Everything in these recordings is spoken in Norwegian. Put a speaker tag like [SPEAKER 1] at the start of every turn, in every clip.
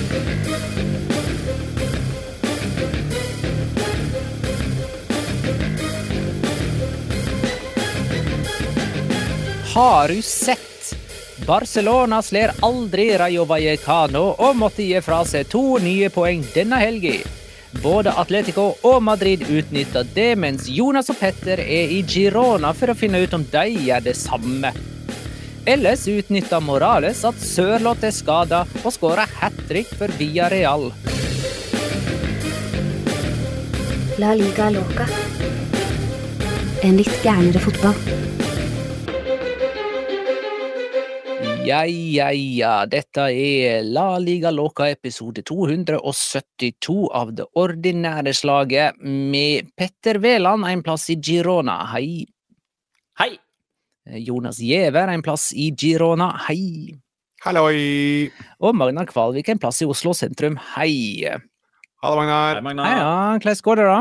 [SPEAKER 1] Har du sett? Barcelona slår aldri Rayo Vallecano og måtte gi fra seg 2 nye poeng denne helgen. Både Atletico og Madrid utnytter det, mens Jonas og Petter i Girona for å finne ut om de gjør det samme. Ellers utnytter Morales at Sørloth skadet og skårer hat-trick for Villarreal.
[SPEAKER 2] La Liga Loca. En litt gærnere fotball.
[SPEAKER 1] Ja, dette La Liga Loca episode 272 av det ordinære slaget med Petter Veland en plass i Girona, hei.
[SPEAKER 3] Hei.
[SPEAKER 1] Jonas Giæver en plass i Girona, hei.
[SPEAKER 4] Halloi.
[SPEAKER 1] Og Magnar Kvalvik en plass i Oslo sentrum, hei.
[SPEAKER 4] Hallo Magnar.
[SPEAKER 3] Hei, Magnar.
[SPEAKER 1] Hei, ja, hvordan går det da?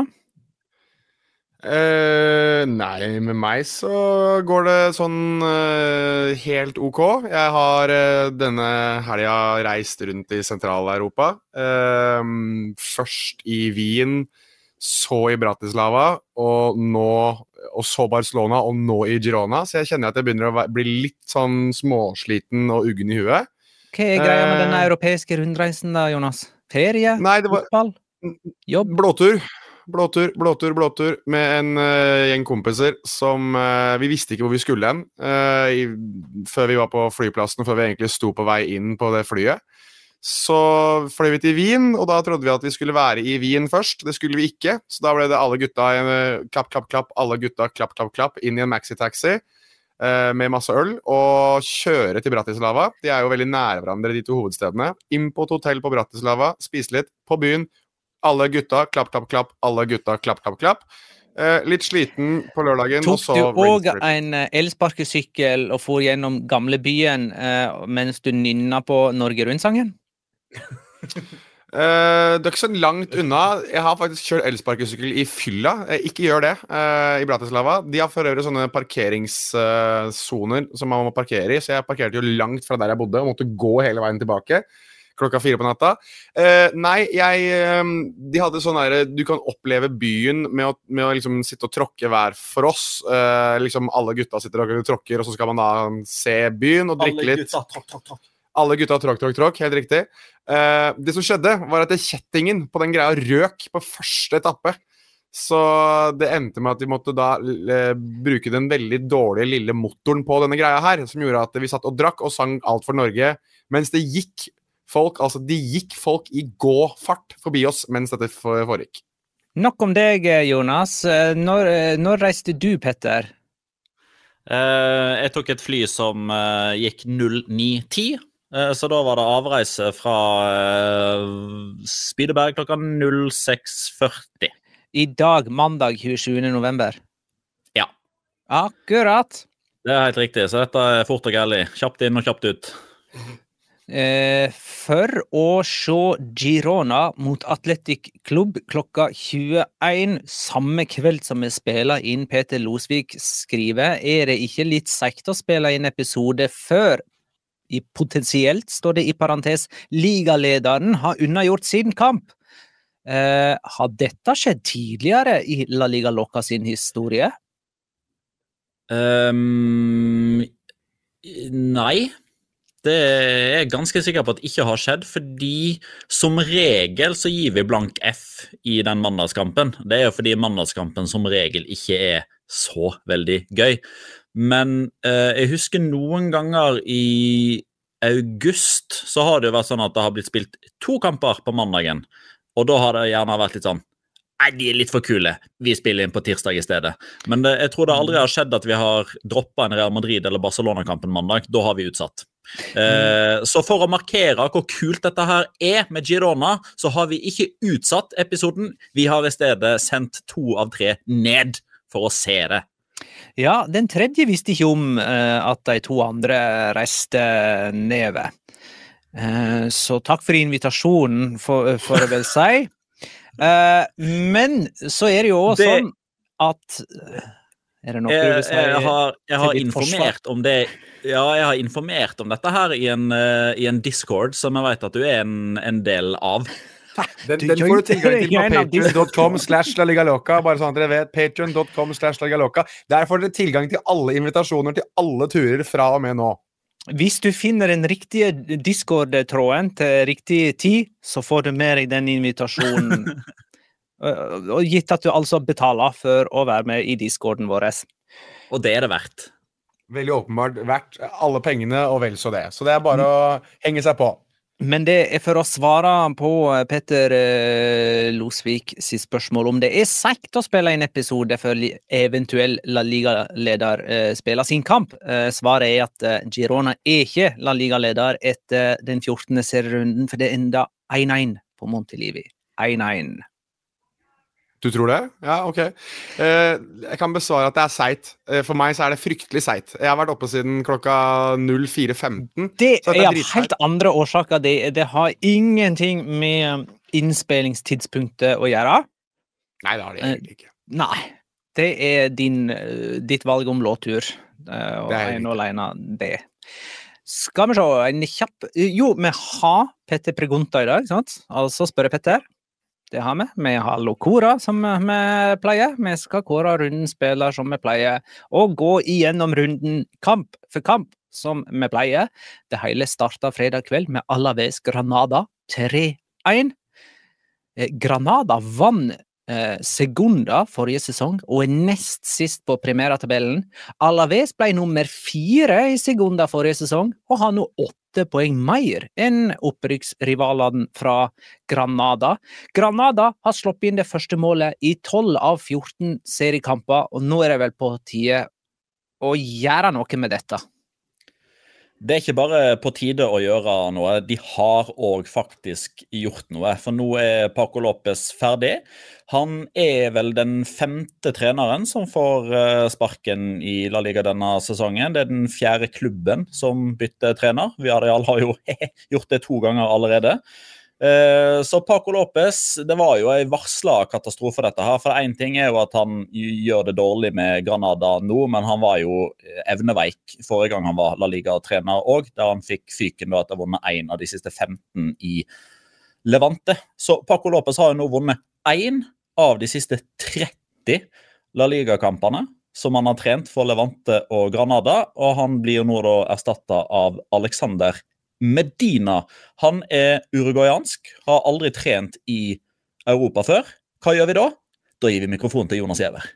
[SPEAKER 4] Nei, med meg så går det sånn helt ok. Jeg har denne helgen reist rundt i Sentral-Europa. Først i Wien, så i Bratislava, og så Barcelona, og nå i Girona. Så jeg kjenner at jeg begynner å bli litt sånn småsliten og uggen i huet.
[SPEAKER 1] Hva greia med denne europeiske rundreisen da, Jonas? Ferie?
[SPEAKER 4] Nei, det var
[SPEAKER 1] fotball? Jobb?
[SPEAKER 4] Blåtur med en gjeng kompiser som vi visste ikke hvor vi skulle hen før vi var på flyplassen, før vi egentlig sto på vei inn på det flyet. Så fløy vi til Wien, og da trodde vi at vi skulle være i Wien først. Det skulle vi ikke, så da ble det alle gutta klapp, alle gutta klapp, inn i en maxitaxi med masse øl, og kjøre til Bratislava. De jo veldig nære hverandre, de to hovedstedene. Inn på et hotell på Bratislava, spise litt på byen. Alle gutta, klapp, alle gutta, klapp. Litt sliten på lørdagen.
[SPEAKER 1] Tok du også en elsparkesykkel og for gjennom gamle byen mens du nynna på Norge Rundt-sangen?
[SPEAKER 4] Det ikke så langt unna. Jeg har faktisk kjørt elsparkesykkel i fylla. Ikke gjør det i Bratislava. De har for øvrig sånne parkeringssoner som man må parkere i, så jeg parkerte jo langt fra der jeg bodde og måtte gå hele veien tilbake. Klokka 4 på natta. Nei, de hadde sånn der, du kan oppleve byen med å liksom sitte og tråkke hver for oss. Liksom alle gutta sitter og tråkker, og så skal man da se byen og drikke litt. Alle gutta tråkk, helt riktig. Det som skjedde var at kjettingen på den greia røk på første etappe. Så det endte med at vi måtte da bruke den veldig dårlige lille motoren på denne greia her, som gjorde at vi satt og drakk og sang Alt for Norge, mens det gikk folk i gå-fart forbi oss mens dette foregikk.
[SPEAKER 1] Nok om deg, Jonas. Når reiste du, Petter?
[SPEAKER 3] Jeg tok et fly som gikk 09:10, så da var det avreise fra Spydeberg klokka 06:40.
[SPEAKER 1] I dag, mandag 27. november?
[SPEAKER 3] Ja.
[SPEAKER 1] Akkurat.
[SPEAKER 3] Det helt riktig, så dette fort og gærlig. Kjapt inn og kjapt ut.
[SPEAKER 1] For å se Girona mot Atletic Klubb klokka 21 samme kveld som vi spiller inn. Peter Losvik skriver, det ikke litt sekt å spille inn episode før potensielt, står det i parentes, ligalederen har unnagjort sin kamp? Har dette skjedd tidligere i La Liga Loca sin historie?
[SPEAKER 3] Nei. Det jeg ganske sikker på at ikke har skjedd, fordi som regel så gir vi blank F i den mandagskampen. Det jo fordi mandagskampen som regel ikke så veldig gøy. Men jeg husker noen ganger i august så har det jo vært sånn at det har blitt spilt 2 kamper på mandagen, og da har det gjerne vært litt sånn, nei, de litt for kule, vi spiller inn på tirsdag i stedet. Men jeg tror det aldri har skjedd at vi har droppet en Real Madrid eller Barcelona-kampen mandag, da har vi utsatt. Så for å markere hvor kult dette her med Girona, så har vi ikke utsatt episoden, vi har i stedet sendt 2 av 3 ned for å se det.
[SPEAKER 1] Ja, den tredje visste ikke om at de 2 andre reiste nedover. Så takk for invitasjonen, for å vel si. Men så det jo også sånn at det noe du vil si?
[SPEAKER 3] Jeg har informert om det Ja, jeg har informert om dette her i en Discord, som jeg vet at du er en del av.
[SPEAKER 4] Den får du tilgang til på patreon.com/laligaloca, bare sånn at dere vet, patreon.com/laligaloca. Der får dere tilgang til alle invitasjoner til alle turer fra og med nå.
[SPEAKER 1] Hvis du finner den riktige Discord-tråden til riktig tid, så får du med deg den invitasjonen. Og gitt at du altså betaler for å være med i Discorden vår.
[SPEAKER 3] Og det det verdt.
[SPEAKER 4] Veldig åpenbart verdt alle pengene og vel så det. Så det bare å henge seg på.
[SPEAKER 1] Men det for å svare på Petter Losvik sitt spørsmål om det seigt å spille en episode for eventuell La Liga-leder spiller sin kamp. Svaret at Girona ikke La Liga-leder etter den 14. serierunden, for det enda 1-1 på Montilivi. 1-1.
[SPEAKER 4] Du tror det? Ja, ok. Jeg kan besvare at det seit. For meg så det fryktelig seit. Jeg har vært oppe siden klokka 04:15.
[SPEAKER 1] Det av helt andre årsaker. Det har ingenting med innspillingstidspunktet å gjøre.
[SPEAKER 4] Nei, det har det egentlig ikke.
[SPEAKER 1] Nei. Det ditt valg om låttur. Og en og alene det. Skal vi se, en kjapp... Jo, vi har Petter Pregunta i dag, sant? Altså spør Petter. Det har vi. Vi har Lokora som vi pleier. Vi skal kåre runden spiller som vi pleier. Og gå igjennom runden kamp for kamp som vi pleier. Det hele startet fredag kveld med Alaves Granada 3-1. Granada vann Segunda forrige sesong og nest sist på primæratabellen. Alaves ble nummer 4 i Segunda forrige sesong og har nå 8 poeng mer enn opprykksrivalene fra Granada. Granada har slått inn det første målet i 12 av 14 seriekamper, og nå det vel på tide å gjøre noe med dette.
[SPEAKER 3] Det ikke bare på tide å gjøre noe, de har også faktisk gjort noe, for nå Paco Lopez ferdig. Han vel den 5. treneren som får sparken i La Liga denne sesongen. Det den 4. klubben som bytter trener. Villarreal har jo gjort det 2 ganger allerede. Så Paco Lopez, det var jo en varslet katastrofe dette her, for en ting jo at han gjør det dårlig med Granada nå, men han var jo evneveik forrige gang han var La Liga-trener også, der han fikk fyken da at han vunnet 1 av de siste 15 i Levante. Så Paco Lopez har jo nå vunnet 1 av de siste 30 La Liga-kampene som han har trent for Levante og Granada, og han blir nå da erstattet av Alexander Medina. Han uruguayansk, har aldri trent i Europa før. Hva gjør vi da? Da gir vi mikrofonen til Jonas Giæver.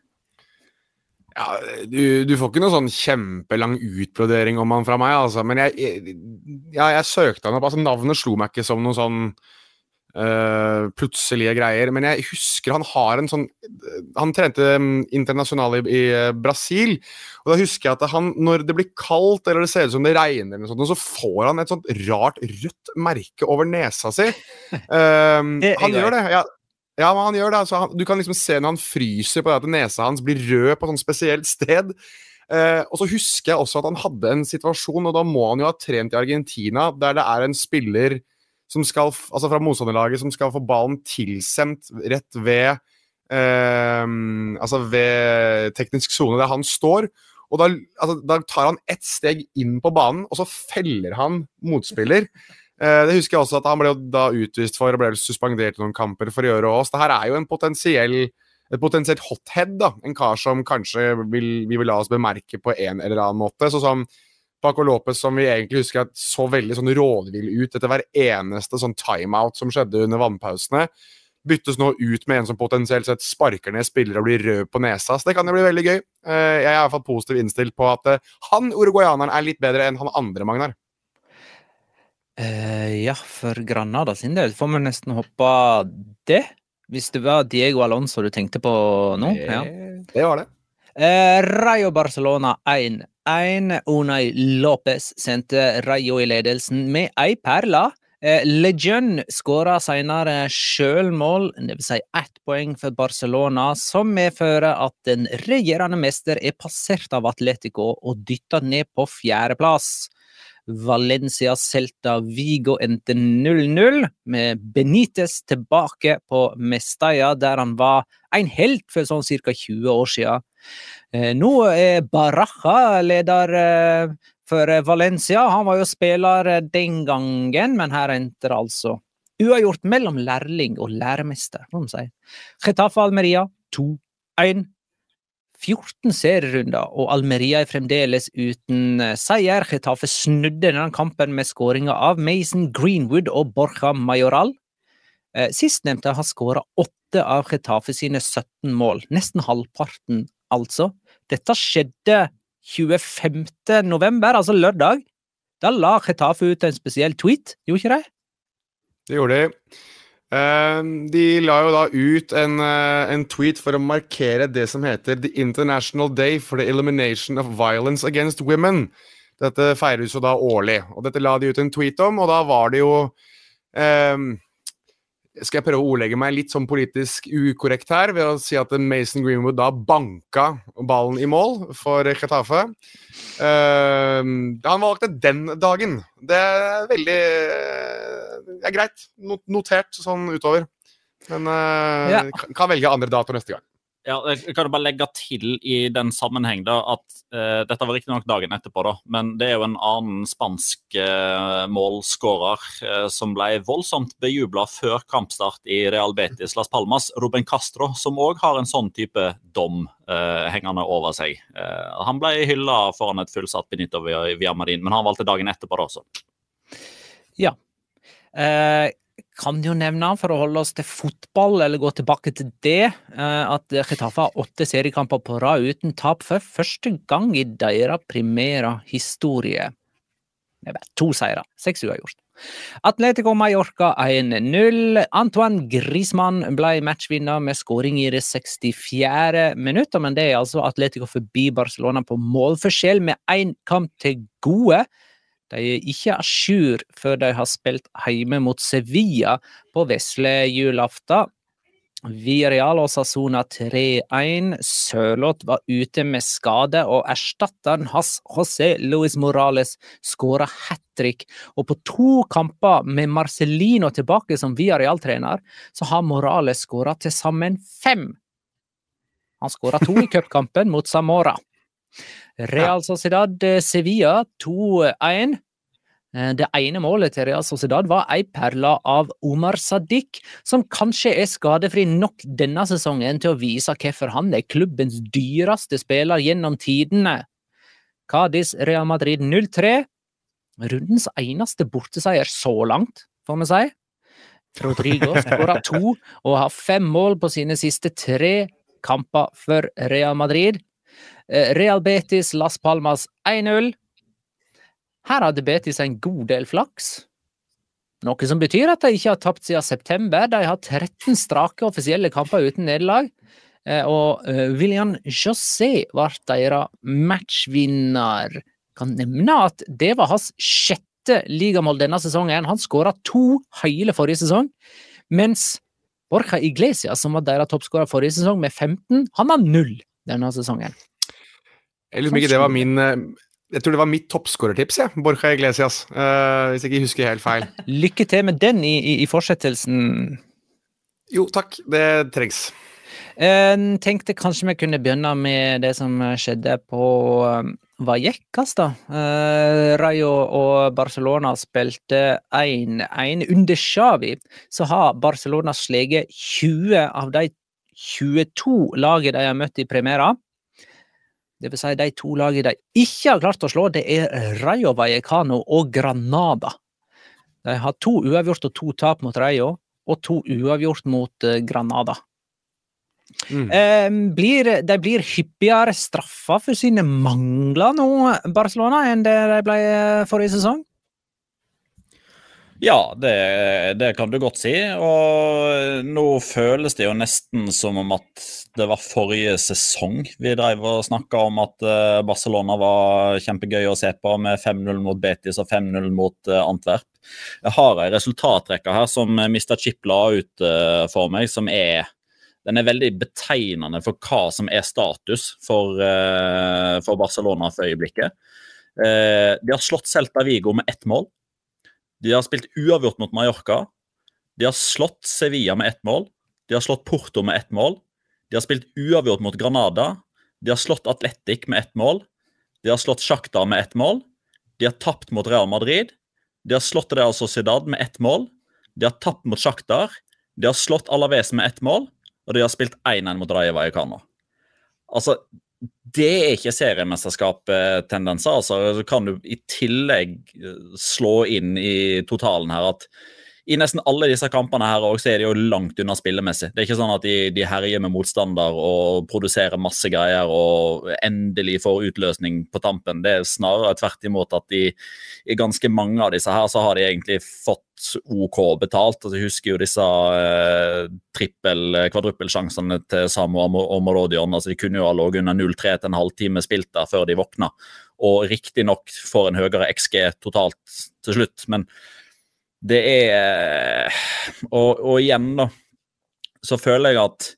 [SPEAKER 4] Ja, du får ikke noe sånn kjempelang utbrodering om han fra meg, altså. Men jeg søkte han opp, altså navnet slo meg ikke som noe sånn plutselige greier, men jeg husker han har en sånn, han trente internasjonal i Brasil, og da husker jeg at han, når det blir kaldt eller det ser ut som det regner eller sånt, så får han et sånt rart rødt merke over nesa si. Han gjør det, ja, men han gjør det, altså, du kan liksom se når han fryser på det at nesa hans blir rød på et sånt spesielt sted. Og så husker jeg også at han hadde en situasjon, og da må han jo ha trent i Argentina, der det en spiller som skal, altså fra motstanderlaget, som skal få ballen tilsendt rett ved altså ved teknisk zone der han står, og da tar han ett steg inn på banen, og så feller han motspiller. Det husker jeg også at han ble da utvist for og ble suspendert i noen kamper for å gjøre oss. Dette jo et potensielt hothead, da. En kar som kanskje vi vil la oss bemerke på en eller annen måte, så som Paco Lopez, som vi egentlig husker at så veldig sånn rådvill ut etter hver eneste sånn timeout som skjedde under vannpausene, byttes nå ut med en som potensielt sett sparker ned spillere og blir rød på nesa, så det kan jo bli veldig gøy. Jeg i hvert fall positivt innstilt på at han, uruguayaneren, litt bedre enn han andre, Magnar.
[SPEAKER 1] Ja, for Granada sin del får vi nesten hoppe det, hvis det var Diego Alonso du tenkte på nå. Ja.
[SPEAKER 4] Det var det.
[SPEAKER 1] Rayo Barcelona 1-1. Unai Lopez sendte Rayo i ledelsen med ei perla. Lejeune skåret senere selvmål, det vil si 1 poeng for Barcelona, som medfører at den regjerende mester passert av Atletico og dyttet ned på 4. plass. Valencia Celta Vigo endte 0-0 med Benitez tilbake på Mestalla, der han var en helt for sånn cirka 20 år siden. Nå Baraja leder for Valencia. Han var jo spiller den gangen, men her endte det altså uavgjort mellom lærling og læremester, må man si. Getafe Almeria 2-1. 14 serierunder, og Almeria fremdeles uten seier. Getafe snudde denne kampen med skåringer av Mason Greenwood og Borja Mayoral. Sistnevnte har skåret 8 av Getafe sine 17 mål, nesten halvparten altså. Dette skjedde 25. november, altså lørdag. Da la Getafe ut en spesiell tweet, gjorde ikke det?
[SPEAKER 4] Det gjorde de. De la jo da ut en tweet for å markere det som heter The International Day for the Elimination of Violence Against Women. Dette feires jo da årlig, og dette la de ut en tweet om, og da var det jo skal jeg prøve å ordlegge meg litt sånn politisk ukorrekt her ved å si at Mason Greenwood da banka ballen i mål for Getafe. Han valgte den dagen. Det veldig greit. Notert sånn utover. Men kan velge andre datoer neste gang.
[SPEAKER 3] Ja, jeg kan bare legge til i den sammenheng da, at dette var riktig nok dagen etterpå da, men det jo en annen spansk målskårer som ble voldsomt bejublet før kampstart i Real Betis Las Palmas, Ruben Castro, som også har en sånn type dom hengende over seg. Han ble hyllet foran et fullsatt Benito Villamarin, men han valgte dagen etterpå da også.
[SPEAKER 1] Ja. Kan jo nevne, for å holde oss til fotball, eller gå tilbake til det, at Getafe har 8 seriekamper på rad uten tap for første gang i deres primære historie. Det var 2 seire, 6 uavgjort. Atletico Mallorca 1-0. Antoine Griezmann ble matchvinner med scoring i det 64. minutt, men det altså Atletico forbi Barcelona på målforskjell med 1 kamp til gode. De ikke à jour før de har spilt hjemme mot Sevilla på vesle julaften. Villarreal og Osasuna 3-1. Sørloth var ute med skade, og erstatteren hans, José Luis Morales, skåret hat-trick. Og på 2 kamper med Marcelino tilbake som Villarreal-trener, så har Morales skåret til sammen 5. Han skåret 2 i cupkampen mot Zamora. Real Sociedad Sevilla 2-1. Det ene målet til Real Sociedad var ei perla av Omar Sadiq, som kanskje skadefri nok denne sesongen til å vise hvorfor han klubbens dyreste spiller gjennom tidene. Cadiz Real Madrid 0-3. Rundens eneste borteseier så langt, får vi si. Rodrigo skåret 2 og har 5 mål på sine siste 3 kamper for Real Madrid. Real Betis Las Palmas 1-0. Her hadde Betis en god del flaks. Noe som betyr at de ikke har tapt siden september. De har 13 strake offisielle kamper uten nederlag. Og William José var deres matchvinner. Kan nevne at det var hans 6. ligamål denne sesongen. Han skåret 2 hele forrige sesong, mens Borja Iglesias, som var deres toppskårer forrige sesong med 15, han har 0 denne sesongen.
[SPEAKER 4] Jeg tror det var mitt toppskårertips, Borja Iglesias, hvis jeg ikke husker helt feil.
[SPEAKER 1] Lykke til med den i fortsettelsen.
[SPEAKER 4] Jo, takk. Det trengs.
[SPEAKER 1] Tenkte kanskje vi kunne begynne med det som skjedde på Vallecas da. Rayo og Barcelona spilte 1-1 under Xavi. Så har Barcelona sleget 20 av de 22 laget de har møtt i Primera. Det vil si de 2 laget de ikke har klart å slå, det Rayo Vallecano og Granada. De har 2 uavgjort og 2 tap mot Rayo, og 2 uavgjort mot Granada. De blir hyppigere straffa for sine mangler nå, Barcelona, enn det de ble forrige sesong?
[SPEAKER 3] Ja, det kan du godt si, og nå føles det jo nesten som om at det var forrige sesong vi drev og snakket om at Barcelona var kjempegøy å se på med 5-0 mot Betis og 5-0 mot Antwerp. Jeg har en resultatrekke her som Mr. Chip la ut for meg, den veldig betegnende for hva som status for Barcelona for øyeblikket. De har slått Celta Vigo med 1 mål. De har spilt uavgjort mot Mallorca. De har slått Sevilla med 1 mål. De har slått Porto med 1 mål. De har spilt uavgjort mot Granada. De har slått Atletic med 1 mål. De har slått Shakhtar med 1 mål. de har tapt mot Real Madrid, de har slått Real Sociedad med 1 mål, de har tapt mot Shakhtar, de har slått Alaves med 1 mål, og de har spilt 1-1 mot Rayo Vallecano. Altså, det ikke seriemesterskap-tendenser, altså, så kan du i tillegg slå inn i totalen her at i nesten alle disse kampene her også er de jo langt unna spillemessig. Det ikke sånn at de herjer med motstander og produserer masse greier og endelig får utløsning på tampen. Det snarere tvert imot at i ganske mange av disse her så har de egentlig fått OK betalt. Altså, jeg husker jo disse kvadruppelsjansene til Samu og Morodion. Altså, de kunne jo ha låget under 0-3 til en halvtime spilt der før de våkna. Og riktig nok får en høyere XG totalt til slutt, men det og igjen da, så føler jeg at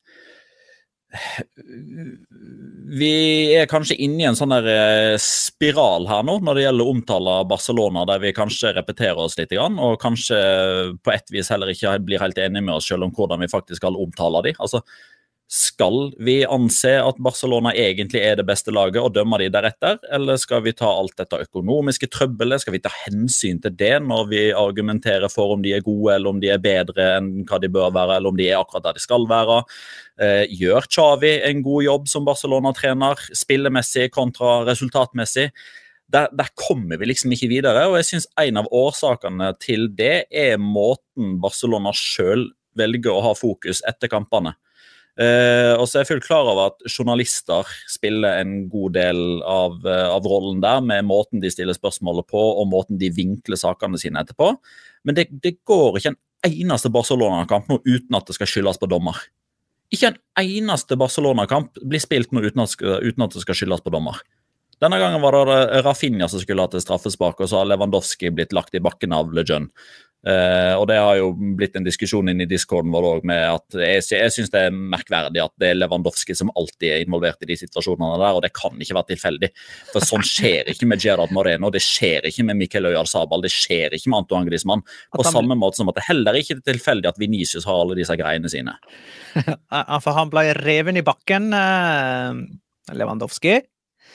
[SPEAKER 3] vi kanskje inne i en sånn der spiral her nå, når det gjelder å omtale Barcelona, der vi kanskje repeterer oss litt grann, og kanskje på et vis heller ikke blir helt enige med oss selv om hvordan vi faktisk skal omtale de. Altså, skal vi anse at Barcelona egentlig det beste laget og dømme de deretter, eller skal vi ta alt dette økonomiske trøbbelet, skal vi ta hensyn til det når vi argumenterer for om de gode, eller om de bedre enn hva de bør være, eller om de akkurat der de skal være? Gjør Xavi en god jobb som Barcelona-trener, spillemessig kontra resultatmessig? Der kommer vi liksom ikke videre, og jeg synes en av årsakene til det måten Barcelona selv velger å ha fokus etter kampene. Og så jeg fullt klar over at journalister spiller en god del av rollen der, med måten de stiller spørsmålet på, og måten de vinkler sakene sine etterpå. Men det går ikke en eneste Barcelona-kamp nå uten at det skal skyldes på dommer. Ikke en eneste Barcelona-kamp blir spilt nå uten at det skal skyldes på dommer. Denne gangen var det Rafinha som skulle ha til straffespark, og så har Lewandowski blitt lagt i bakken av Le Jeune. Og det har jo blitt en diskusjon inn i Discorden vår også, med at jeg synes det merkverdig at det Lewandowski som alltid involvert i de situasjonene der, og det kan ikke være tilfeldig, for sånn skjer ikke med Gerard Moreno, det skjer ikke med Mikel Oyarzabal, det skjer ikke med Antoine Griezmann, på samme måte som at det heller ikke tilfeldig at Vinicius har alle disse greiene sine.
[SPEAKER 1] For han ble reven i bakken, Lewandowski.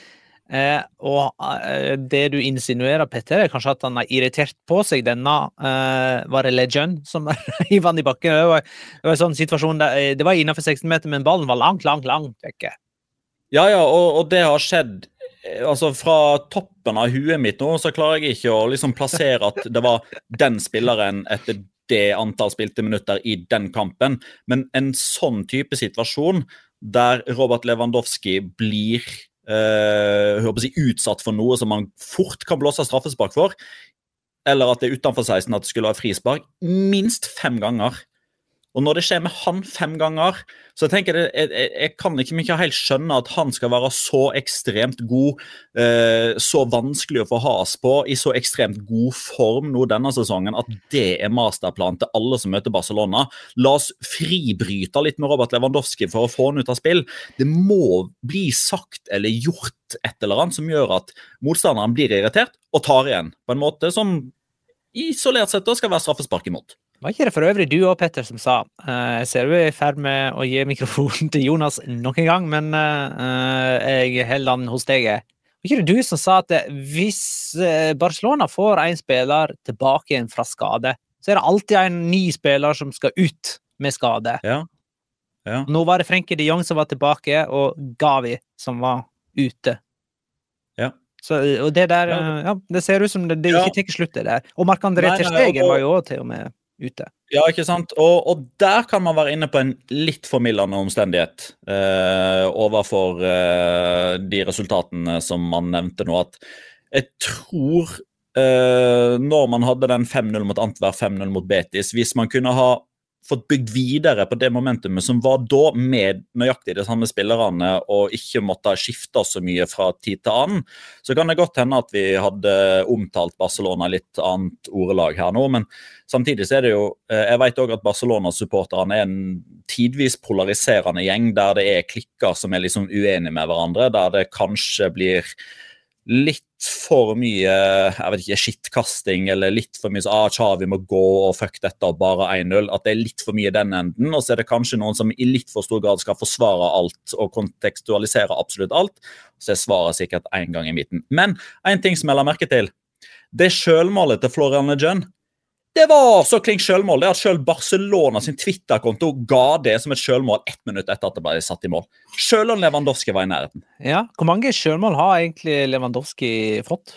[SPEAKER 1] Og det du insinuerer, Petter, kanskje at han har irritert på seg denne var det Le Jeune som hiv han i bakken. Det var en sånn situasjon der, det var innenfor 16 meter, men ballen var langt vekke.
[SPEAKER 3] Ja, og det har skjedd altså fra toppen av huet mitt nå, så klarer jeg ikke å liksom plassere at det var den spilleren etter det antall spilte minutter i den kampen, men en sånn type situasjon der Robert Lewandowski blir utsatt for noe som man fort kan blåse straffespark for, eller at det utenfor 16 at det skulle være frispark, minst 5 ganger. Og når det skjer med han 5 ganger, så tenker jeg kan ikke helt skjønne at han skal være så ekstremt god, så vanskelig å få has på, i så ekstremt god form nå denne sesongen, at det masterplan til alle som møter Barcelona. La oss fribryte litt med Robert Lewandowski for å få han ut av spill. Det må bli sagt eller gjort et eller annet som gjør at motstanderen blir irritert og tar igjen, på en måte som isolert sett da skal være straffespark imot.
[SPEAKER 1] Var ikke det for øvrig du og Petter som sa? Jeg ser du i ferd med å gi mikrofonen til Jonas nok en gang, men jeg holder den hos deg. Var ikke det du som sa at hvis Barcelona får en spiller tilbake igjen fra skade, så det alltid en ny spiller som skal ut med skade?
[SPEAKER 3] Ja.
[SPEAKER 1] Nå var det Frenkie de Jong som var tilbake, og Gavi som var ute.
[SPEAKER 3] Ja.
[SPEAKER 1] Så, og det der, det ser ut som det ikke tenker slutt det der. Og Marc-André ter Stegen var jo også til og med ute.
[SPEAKER 3] Ja, ikke sant? Og der kan man være inne på en litt formildende omstendighet overfor de resultatene som man nevnte nå, at jeg tror når man hadde den 5-0 mot Antwerp, 5-0 mot Betis, hvis man kunne ha fått bygd videre på det momentumet som var da med nøyaktig de samme spillerne og ikke måtte skifte så mye fra tid til annen, så kan det godt hende at vi hadde omtalt Barcelona litt annet ordelag her nå, men samtidig så det jo, jeg vet også at Barcelona-supporterne en tidvis polariserende gjeng der det klikker som liksom uenige med hverandre, der det kanskje blir litt for mye, jeg vet ikke, skittkasting, eller litt for mye Xavi må gå og fuck dette og bare 1-0, at det litt for mye den enden, og så det kanskje noen som i litt for stor grad skal forsvare alt og kontekstualisere absolutt alt, så svaret sikkert en gang i midten. Men en ting som jeg la merke til, Det selvmålet til Florian Lejeune, det var så klink selvmål, det at selv Barcelona sin Twitter-konto ga det som et selvmål 1 minutt etter at det ble satt i mål. Selv om Lewandowski var i nærheten.
[SPEAKER 1] Ja, hvor mange selvmål har egentlig Lewandowski fått?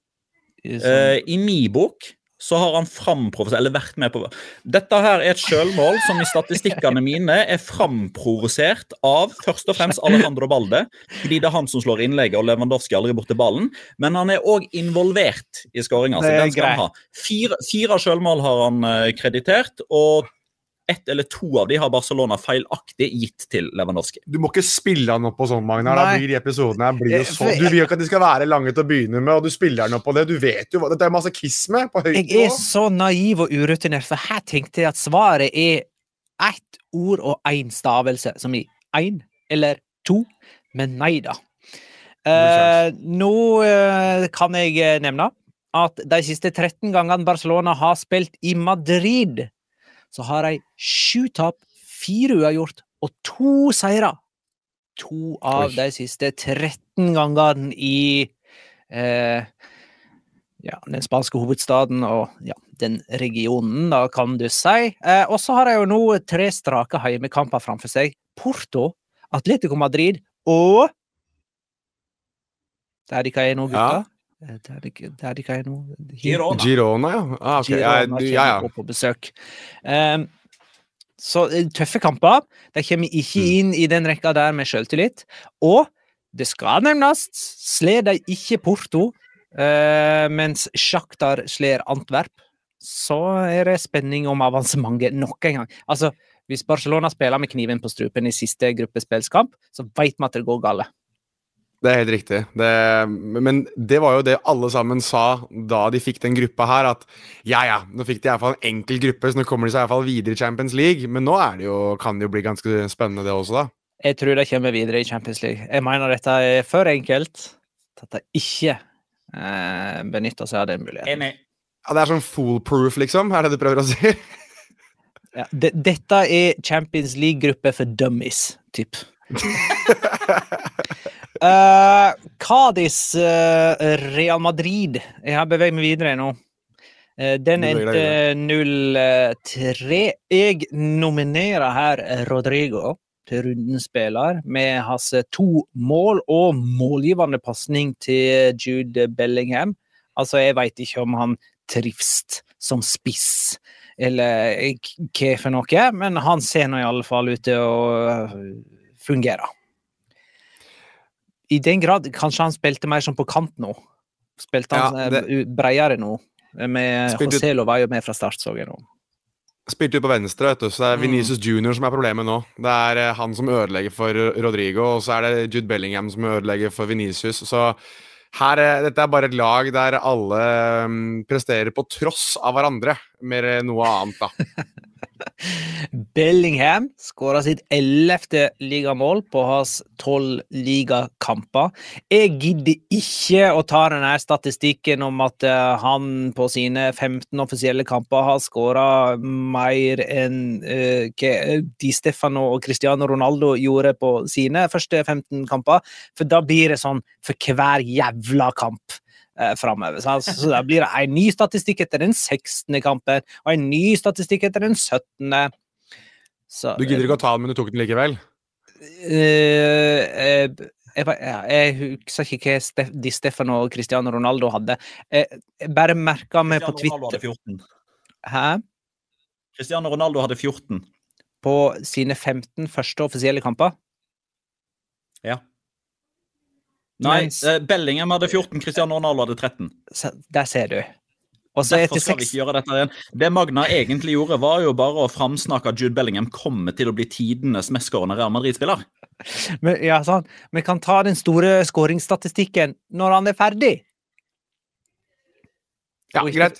[SPEAKER 3] I min bok så har han framprovosert, eller vært med på. Dette her et selvmål som i statistikkene mine framprovosert av først og fremst Alejandro Balde, fordi det han som slår innlegget, og Lewandowski aldri bort til ballen, men han også involvert i skåringen, så den skal han ha. 4 selvmål har han kreditert, og 1 eller 2 av de har Barcelona feilaktig gitt til Lewandowski.
[SPEAKER 4] Du må ikke spille han opp på sånn, Magnar. Da blir de episodene blir jo så... Du vil jo ikke at de skal være lange til å begynne med, og du spiller han opp på det. Du vet jo, dette masochisme på høyt nivå.
[SPEAKER 1] Jeg så naiv og urutinert, for her tenkte jeg at svaret 1 ord og 1 stavelse, som i 1 eller 2, men nei da. Nå kan jeg nevne at de siste 13 gangene Barcelona har spilt i Madrid, så har de 7 tap, 4 uavgjort og 2 seirer. 2 av de siste 13 gangene i den spanske hovedstaden og den regionen, da kan du si. Og så har de jo nå 3 strake heimekamper framfor seg. Porto, Atletico Madrid og der de kan nå, gutta. Der de kan nå
[SPEAKER 4] Girona, ja.
[SPEAKER 1] Girona kommer på besøk. Så tøffe kamper. De kommer ikke inn i den rekka der med selvtillit. Og det skal nevnes, slår de ikke Porto, mens Shakhtar slår Antwerp, så det spenning om avansementet nok en gang. Altså, hvis Barcelona spiller med kniven på strupen i siste gruppespillskamp, så vet man at det går gale.
[SPEAKER 4] Det helt riktig. Men det var jo det alle sammen sa da de fikk den gruppa her, at nå fikk de i hvert fall en enkel gruppe, så nå kommer de seg i hvert fall videre i Champions League, men nå kan det jo bli ganske spennende det også da.
[SPEAKER 1] Jeg tror de kommer videre i Champions League. Jeg mener dette for enkelt, at de ikke benytter seg av den muligheten.
[SPEAKER 4] Ja, det sånn foolproof liksom, det du prøver å si?
[SPEAKER 1] Ja, dette Champions League-gruppe for dummies, typ. Cadiz Real Madrid. Jeg har beveget meg videre nå. Den endte 0-3. Jeg nominerer her Rodrigo til rundens spiller med hans 2 mål og målgivende passning til Jude Bellingham. Altså, jeg vet ikke om han trives som spiss eller hva for noe, men han ser nå i alle fall ut til å fungere. I den grad, kanskje han spilte mer som på kant nå. Spilte han bredere nå. Joselo var jo med fra start, så jeg nå.
[SPEAKER 4] Spilte ut på venstre, vet du, så det Vinicius Junior som problemet nå. Det han som ødelegger for Rodrigo, og så det Jude Bellingham som ødelegger for Vinicius. Så dette bare et lag der alle presterer på tross av hverandre, mer noe annet da.
[SPEAKER 1] Bellingham skåret sitt 11. ligamål på hans 12 ligakamper. Jeg gidder ikke å ta denne statistikken om at han på sine 15 offisielle kamper har skåret mer enn Di Stefano og Cristiano Ronaldo gjorde på sine første 15 kamper, for da blir det sånn for hver jævla kamp fremover. Så da blir det en ny statistikk etter den 16. kampen, og en ny statistikk etter den 17. Så,
[SPEAKER 4] du gidder ikke å ta den, men du tok den likevel?
[SPEAKER 1] Jeg husker ikke hva Di Stefano og Cristiano Ronaldo hadde. Jeg bare merket meg på Twitter. Hæ?
[SPEAKER 3] Cristiano Ronaldo hadde 14.
[SPEAKER 1] På sine 15 første offisielle kamper?
[SPEAKER 3] Ja. Nei, Bellingham hadde 14, Cristiano Ronaldo hadde 13.
[SPEAKER 1] Der ser du.
[SPEAKER 3] Derfor skal vi ikke gjøre dette igjen. Det Magna egentlig gjorde var jo bare å framsnakke at Jude Bellingham kommer til å bli tidenes mestskårende Real Madrid-spiller.
[SPEAKER 1] Men, ja, sånn. Vi kan ta den store skåringsstatistikken når han ferdig.
[SPEAKER 4] Ja, greit.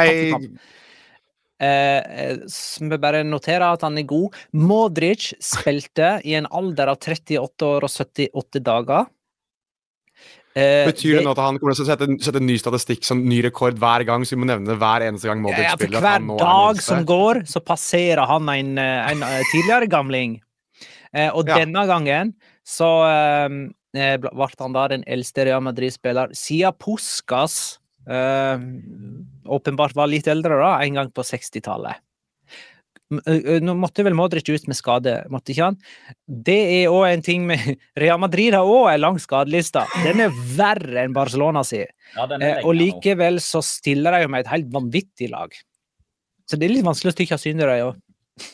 [SPEAKER 1] Vi bare noterer at han god. Modric spilte i en alder av 38 år og 78 dager.
[SPEAKER 4] Betyr det nå at han kommer til å sette en ny statistikk, sånn ny rekord hver gang, så vi må nevne det hver eneste gang Modric spiller?
[SPEAKER 1] For hver dag som går, så passerer han en tidligere gamling. Og denne gangen så ble han da den eldste Real Madrid-spiller siden Puskas Åpenbart var litt eldre da, en gang på 60-tallet. Nå måtte vel Modric ut med skade, måtte ikke han? Det også en ting med Real Madrid har også en lang skadelista. Den verre enn Barcelona si.
[SPEAKER 3] Ja, den lenger
[SPEAKER 1] og likevel så stiller de jo med et helt vanvittig lag. Så det litt vanskelig å stykke synder de også.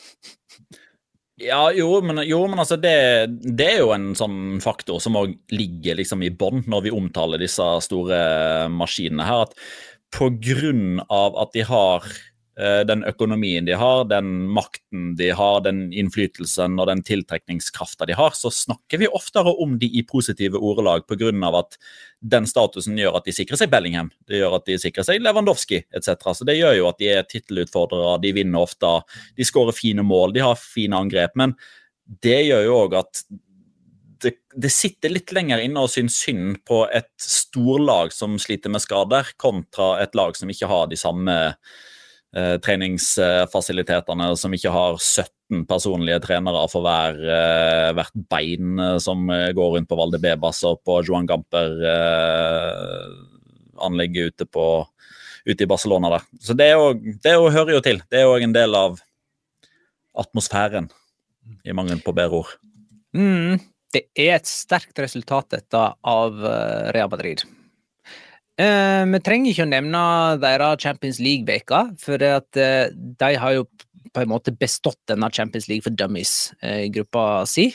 [SPEAKER 3] Ja, jo, men altså det jo en sånn faktor som også ligger liksom i bånd når vi omtaler disse store maskinene her, at på grunn av at de har den økonomien de har, den makten de har, den innflytelsen og den tiltrekningskraften de har, så snakker vi oftere om de i positive ordelag på grunn av at den statusen gjør at de sikrer seg Bellingham, det gjør at de sikrer seg Lewandowski, etc. Så det gjør jo at de titelutfordrere, de vinner ofte, de skårer fine mål, de har fine angrep, men det gjør jo også at det sitter litt lenger inne og synes synd på et storlag som sliter med skader, kontra et lag som ikke har de samme treningsfasilitetene, som ikke har 17 personlige trenere for hvert bein som går rundt på Valdebebas og på Joan Gamper anlegget ute i Barcelona der. Så det hører jo til. Det jo en del av atmosfæren i mangel på bedre ord.
[SPEAKER 1] Det et sterkt resultat dette av Real Madrid. Vi trenger ikke å nevne deres Champions League-veka, for de har jo på en måte bestått denne Champions League for Dummies i gruppa si.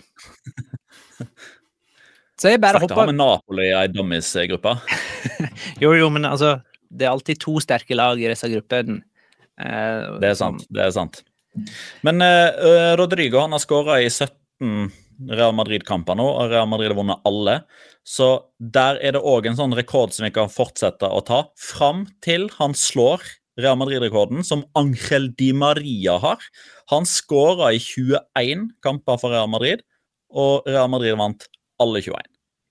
[SPEAKER 1] Så jeg bare hopper...
[SPEAKER 3] med Napoli i Dummies-gruppa.
[SPEAKER 1] jo, men altså, det alltid 2 sterke lag i disse gruppene.
[SPEAKER 3] Det sant. Men Rodrigo, han har skåret i 17 Real Madrid-kamper nå, og Real Madrid har vunnet alle. Så der det også en sånn rekord som vi kan fortsette å ta, fram til han slår Real Madrid-rekorden som Ángel Di Maria har. Han skåret i 21 kamper for Real Madrid, og Real Madrid vant alle 21.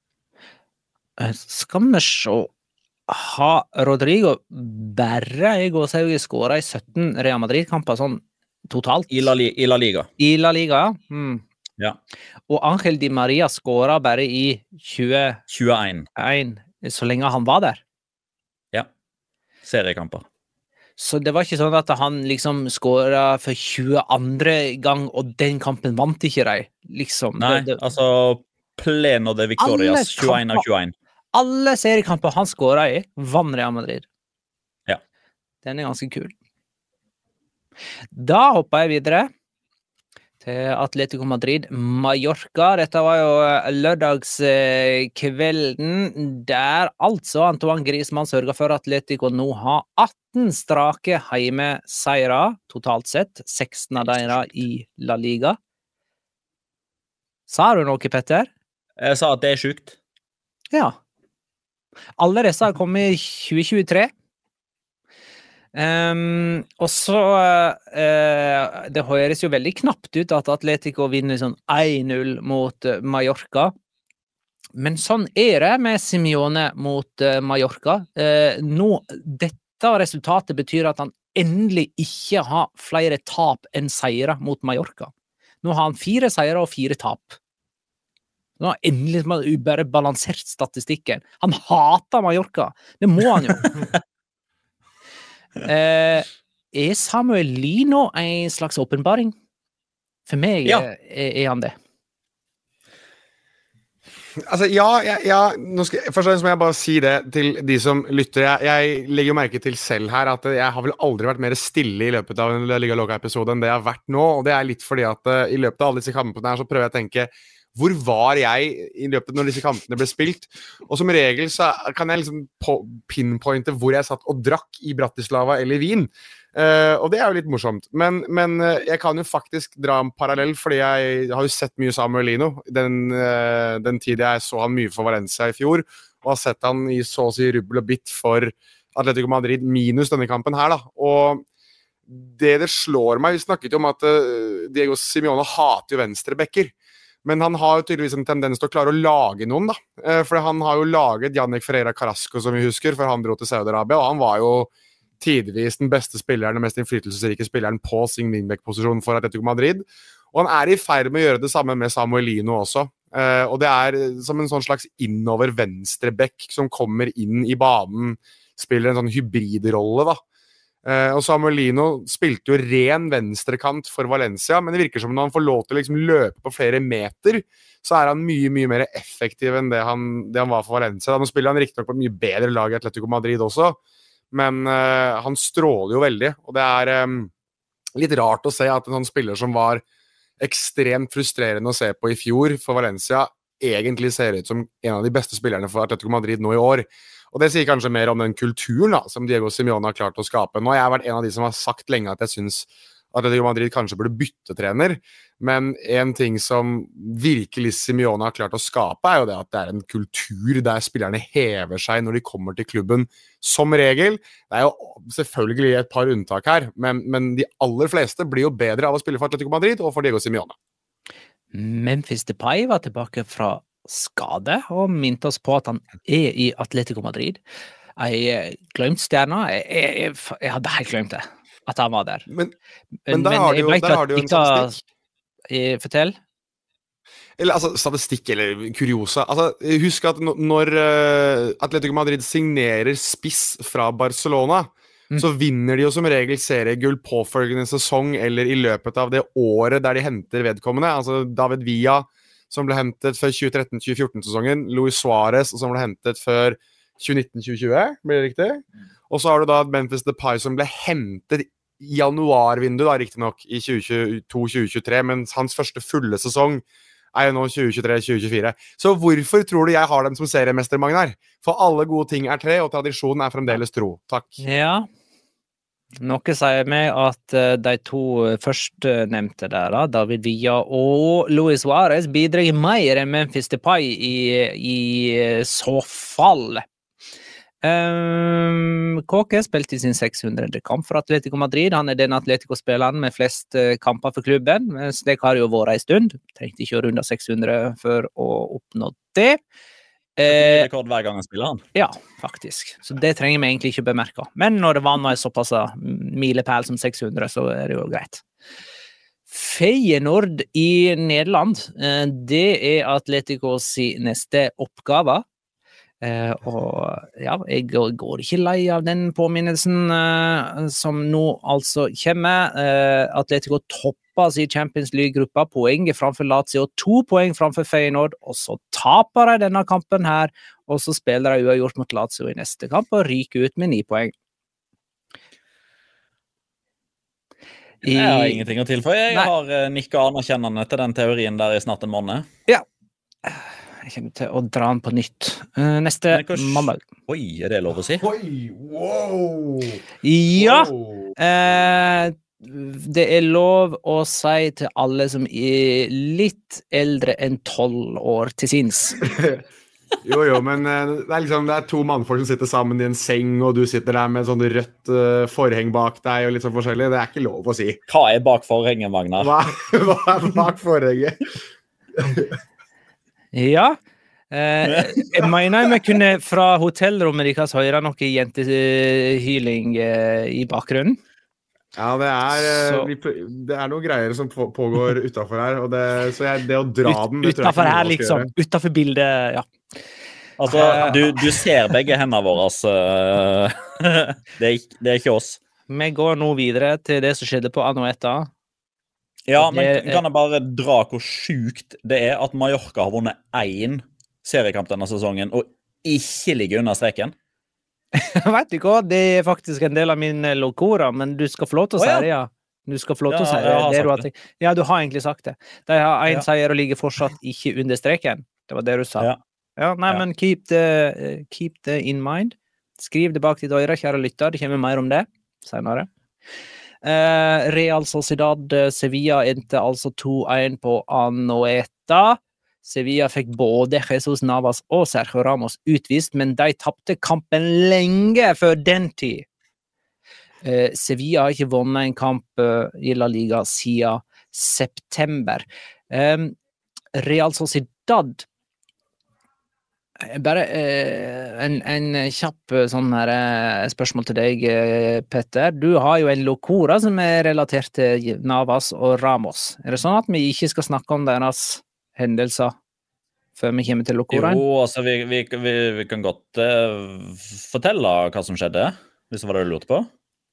[SPEAKER 1] Skal vi se, har Rodrigo bare skåret i 17 Real Madrid-kamper sånn totalt?
[SPEAKER 3] I La Liga.
[SPEAKER 1] I La Liga, ja.
[SPEAKER 3] Ja.
[SPEAKER 1] Og Ángel Di Maria skåret bare i 21, så lenge han var der.
[SPEAKER 3] Ja, seriekamper.
[SPEAKER 1] Så det var ikke sånn at han liksom skåret for 22. gang, og den kampen vant ikke de, liksom.
[SPEAKER 3] Nei, altså Pleno de Victorias, 21 av 21.
[SPEAKER 1] Alle seriekamper han skåret i, vann Real Madrid.
[SPEAKER 3] Ja.
[SPEAKER 1] Den ganske kul. Da hopper jeg videre til Atletico Madrid, Mallorca. Dette var jo lørdagskvelden, der altså Antoine Griezmann sørget for Atletico nå har 18 strake heimeseiere, totalt sett, 16 av dere i La Liga. Sa du noe, Petter?
[SPEAKER 3] Jeg sa at det sykt.
[SPEAKER 1] Ja. Alle disse har kommet i 2023. Og så det høres jo veldig knapt ut at Atletico vinner sånn 1-0 mot Mallorca, men sånn det med Simeone mot Mallorca. Nå, dette resultatet betyr at han endelig ikke har flere tap enn seire mot Mallorca. Nå har han 4 seire og 4 tap. Nå har han endelig bare balansert statistikken. Han hater Mallorca, det må han jo. Samuel Lino en slags åpenbaring? For meg han det.
[SPEAKER 4] Altså, først og fremst må jeg bare si det til de som lytter. Jeg legger jo merke til selv her at jeg har vel aldri vært mer stille i løpet av en Liga Loca-episode enn det jeg har vært nå, og det litt fordi at i løpet av alle disse kampene her så prøver jeg å tenke hvor var jeg i løpet når disse kampene ble spilt? Og som regel så kan jeg liksom pinpointe hvor jeg satt og drakk i Bratislava eller Wien. Og det jo litt morsomt. Men jeg kan jo faktisk dra en parallell, fordi jeg har jo sett mye Samuel Lino den tid jeg så han mye for Valencia i fjor, og har sett han i så å si rubbel og bitt for Atletico Madrid minus denne kampen her da. Og det slår meg, vi snakket jo om at Diego Simeone hater jo venstrebekker. Men han har jo tydeligvis en tendens til å klare å lage noen da, for han har jo laget Yannick Ferreira Carrasco som vi husker, for han dro til Saudi-Arabia, og han var jo tidvis den beste spilleren, den mest innflytelsesrike spilleren på sin wingback-posisjon for Atletico Madrid, og han i ferd med å gjøre det samme med Samuel Lino også, og det som en sånn slags innover venstreback som kommer inn i banen, spiller en sånn hybridrolle da. Og Samuelino spilte jo ren venstrekant for Valencia, men det virker som når han får lov til å liksom løpe på flere meter, så han mye, mye mer effektiv enn det han var for Valencia. Nå spiller han riktig nok på et mye bedre lag i Atletico Madrid også, men han stråler jo veldig, og det litt rart å se at en sånn spiller som var ekstremt frustrerende å se på i fjor for Valencia, egentlig ser ut som en av de beste spillerne for Atletico Madrid nå i år. Og det sier kanskje mer om den kulturen da, som Diego Simeone har klart å skape. Nå har jeg vært en av de som har sagt lenge at jeg synes at Atletico Madrid kanskje burde bytte trener, men en ting som virkelig Simeone har klart å skape jo det at det en kultur der spillerne hever seg når de kommer til klubben som regel. Det jo selvfølgelig et par unntak her, men de aller fleste blir jo bedre av å spille for Atletico Madrid og for Diego Simeone.
[SPEAKER 1] Memphis Depay var tilbake fra skade, og minte oss på at han i Atletico Madrid. Jeg glemt stjerna. Jeg hadde helt glemt det, at han var der.
[SPEAKER 4] Men der har du jo en statistikk.
[SPEAKER 1] Fortell.
[SPEAKER 4] Eller altså, statistikk eller kuriosa. Altså, husk at når Atletico Madrid signerer spiss fra Barcelona, så vinner de jo som regel seriegull påfølgende sesong, eller i løpet av det året der de henter vedkommende. Altså David Villa, som ble hentet før 2013-2014-sesongen, Luis Suarez, som ble hentet før 2019-2020, blir det riktig? Og så har du da Memphis Depay, som ble hentet i januarvinduet, da, riktig nok, i 2022-2023, men hans første fulle sesong jo nå 2023-2024. Så hvorfor tror du jeg har dem som seriemester, Magnar? For alle gode ting 3, og tradisjonen fremdeles tro. Takk.
[SPEAKER 1] Ja. Noe sier meg at de to førstnevnte der, David Villa og Luis Suarez, bidrar mer enn Memphis Depay i så fall. Kåke spilte i sin 600. kamp for Atletico Madrid. Han den Atletico-spilleren med flest kamper for klubben. Slik har det jo vært en stund. Trengte ikke å runde 600 for å oppnå det.
[SPEAKER 3] Rekord hver gang han spiller han.
[SPEAKER 1] Ja, faktisk. Så det trenger vi egentlig ikke bemerke. Men når det var noe såpass milepæl som 600, så det jo greit. Feyenoord i Nederland, det Atleticos neste oppgave. Og ja, jeg går ikke lei av den påminnelsen som nå altså kommer. Atletico topper i Champions League-gruppa, poenget framfor Lazio, 2 poeng framfor Feyenoord, og så taper de denne kampen her, og så spiller de uavgjort mot Lazio i neste kamp, og ryker ut med 9 poeng.
[SPEAKER 3] Jeg har ingenting å tilføye. Jeg har nikket anerkjennende til den teorien der i snart en måned.
[SPEAKER 1] Ja. Jeg kommer til å dra den på nytt. Neste mandag.
[SPEAKER 3] Oi, det lov å si?
[SPEAKER 4] Oi, wow!
[SPEAKER 1] Ja! Det lov å si til alle som litt eldre enn 12 år til sinns.
[SPEAKER 4] Jo, men det liksom, det 2 mannfolk som sitter sammen i en seng, og du sitter der med sånn rødt forheng bak deg, og litt sånn forskjellig. Det ikke lov å si.
[SPEAKER 3] Hva bak forhenget, Magnar?
[SPEAKER 4] Hva bak forhenget?
[SPEAKER 1] Ja, jeg mener vi kunne fra hotellrommet deres høre noe jentehyling i bakgrunnen.
[SPEAKER 4] Ja, det noen greier som pågår utenfor her, og så det å dra den...
[SPEAKER 1] Utenfor her, liksom. Utenfor bildet, ja.
[SPEAKER 3] Altså, du ser begge hendene våre, altså. Det ikke oss.
[SPEAKER 1] Vi går nå videre til det som skjedde på Anoeta.
[SPEAKER 3] Ja, men kan jeg bare dra hvor sykt det at Mallorca har vunnet 1 seriekamp denne sesongen, og ikke ligger under streken?
[SPEAKER 1] Vet du hva, det faktisk en del av min lokora, men du skal få lov til å si det, ja. Du skal få lov til å si det. Ja, du har egentlig sagt det. De har 1 seier og ligger fortsatt ikke under streken. Det var det du sa. Ja, nei, men keep the in mind. Skriv det bak ditt øyre, kjære lytter. Det kommer mer om det senere. Real Sociedad Sevilla endte altså 2-1 på Anoeta. Sevilla fikk både Jesus Navas og Sergio Ramos utvist, men de tappte kampen lenge før den tid. Sevilla har ikke vunnet en kamp i La Liga siden september. Real Sociedad, bare en kjapp sånn her spørsmål til deg, Petter. Du har jo en lokora som relatert til Navas og Ramos. Det sånn at vi ikke skal snakke om deres hendelser før vi kommer til Lokorein?
[SPEAKER 3] Jo, altså vi kan godt fortelle hva som skjedde, hvis det var det du lurte på.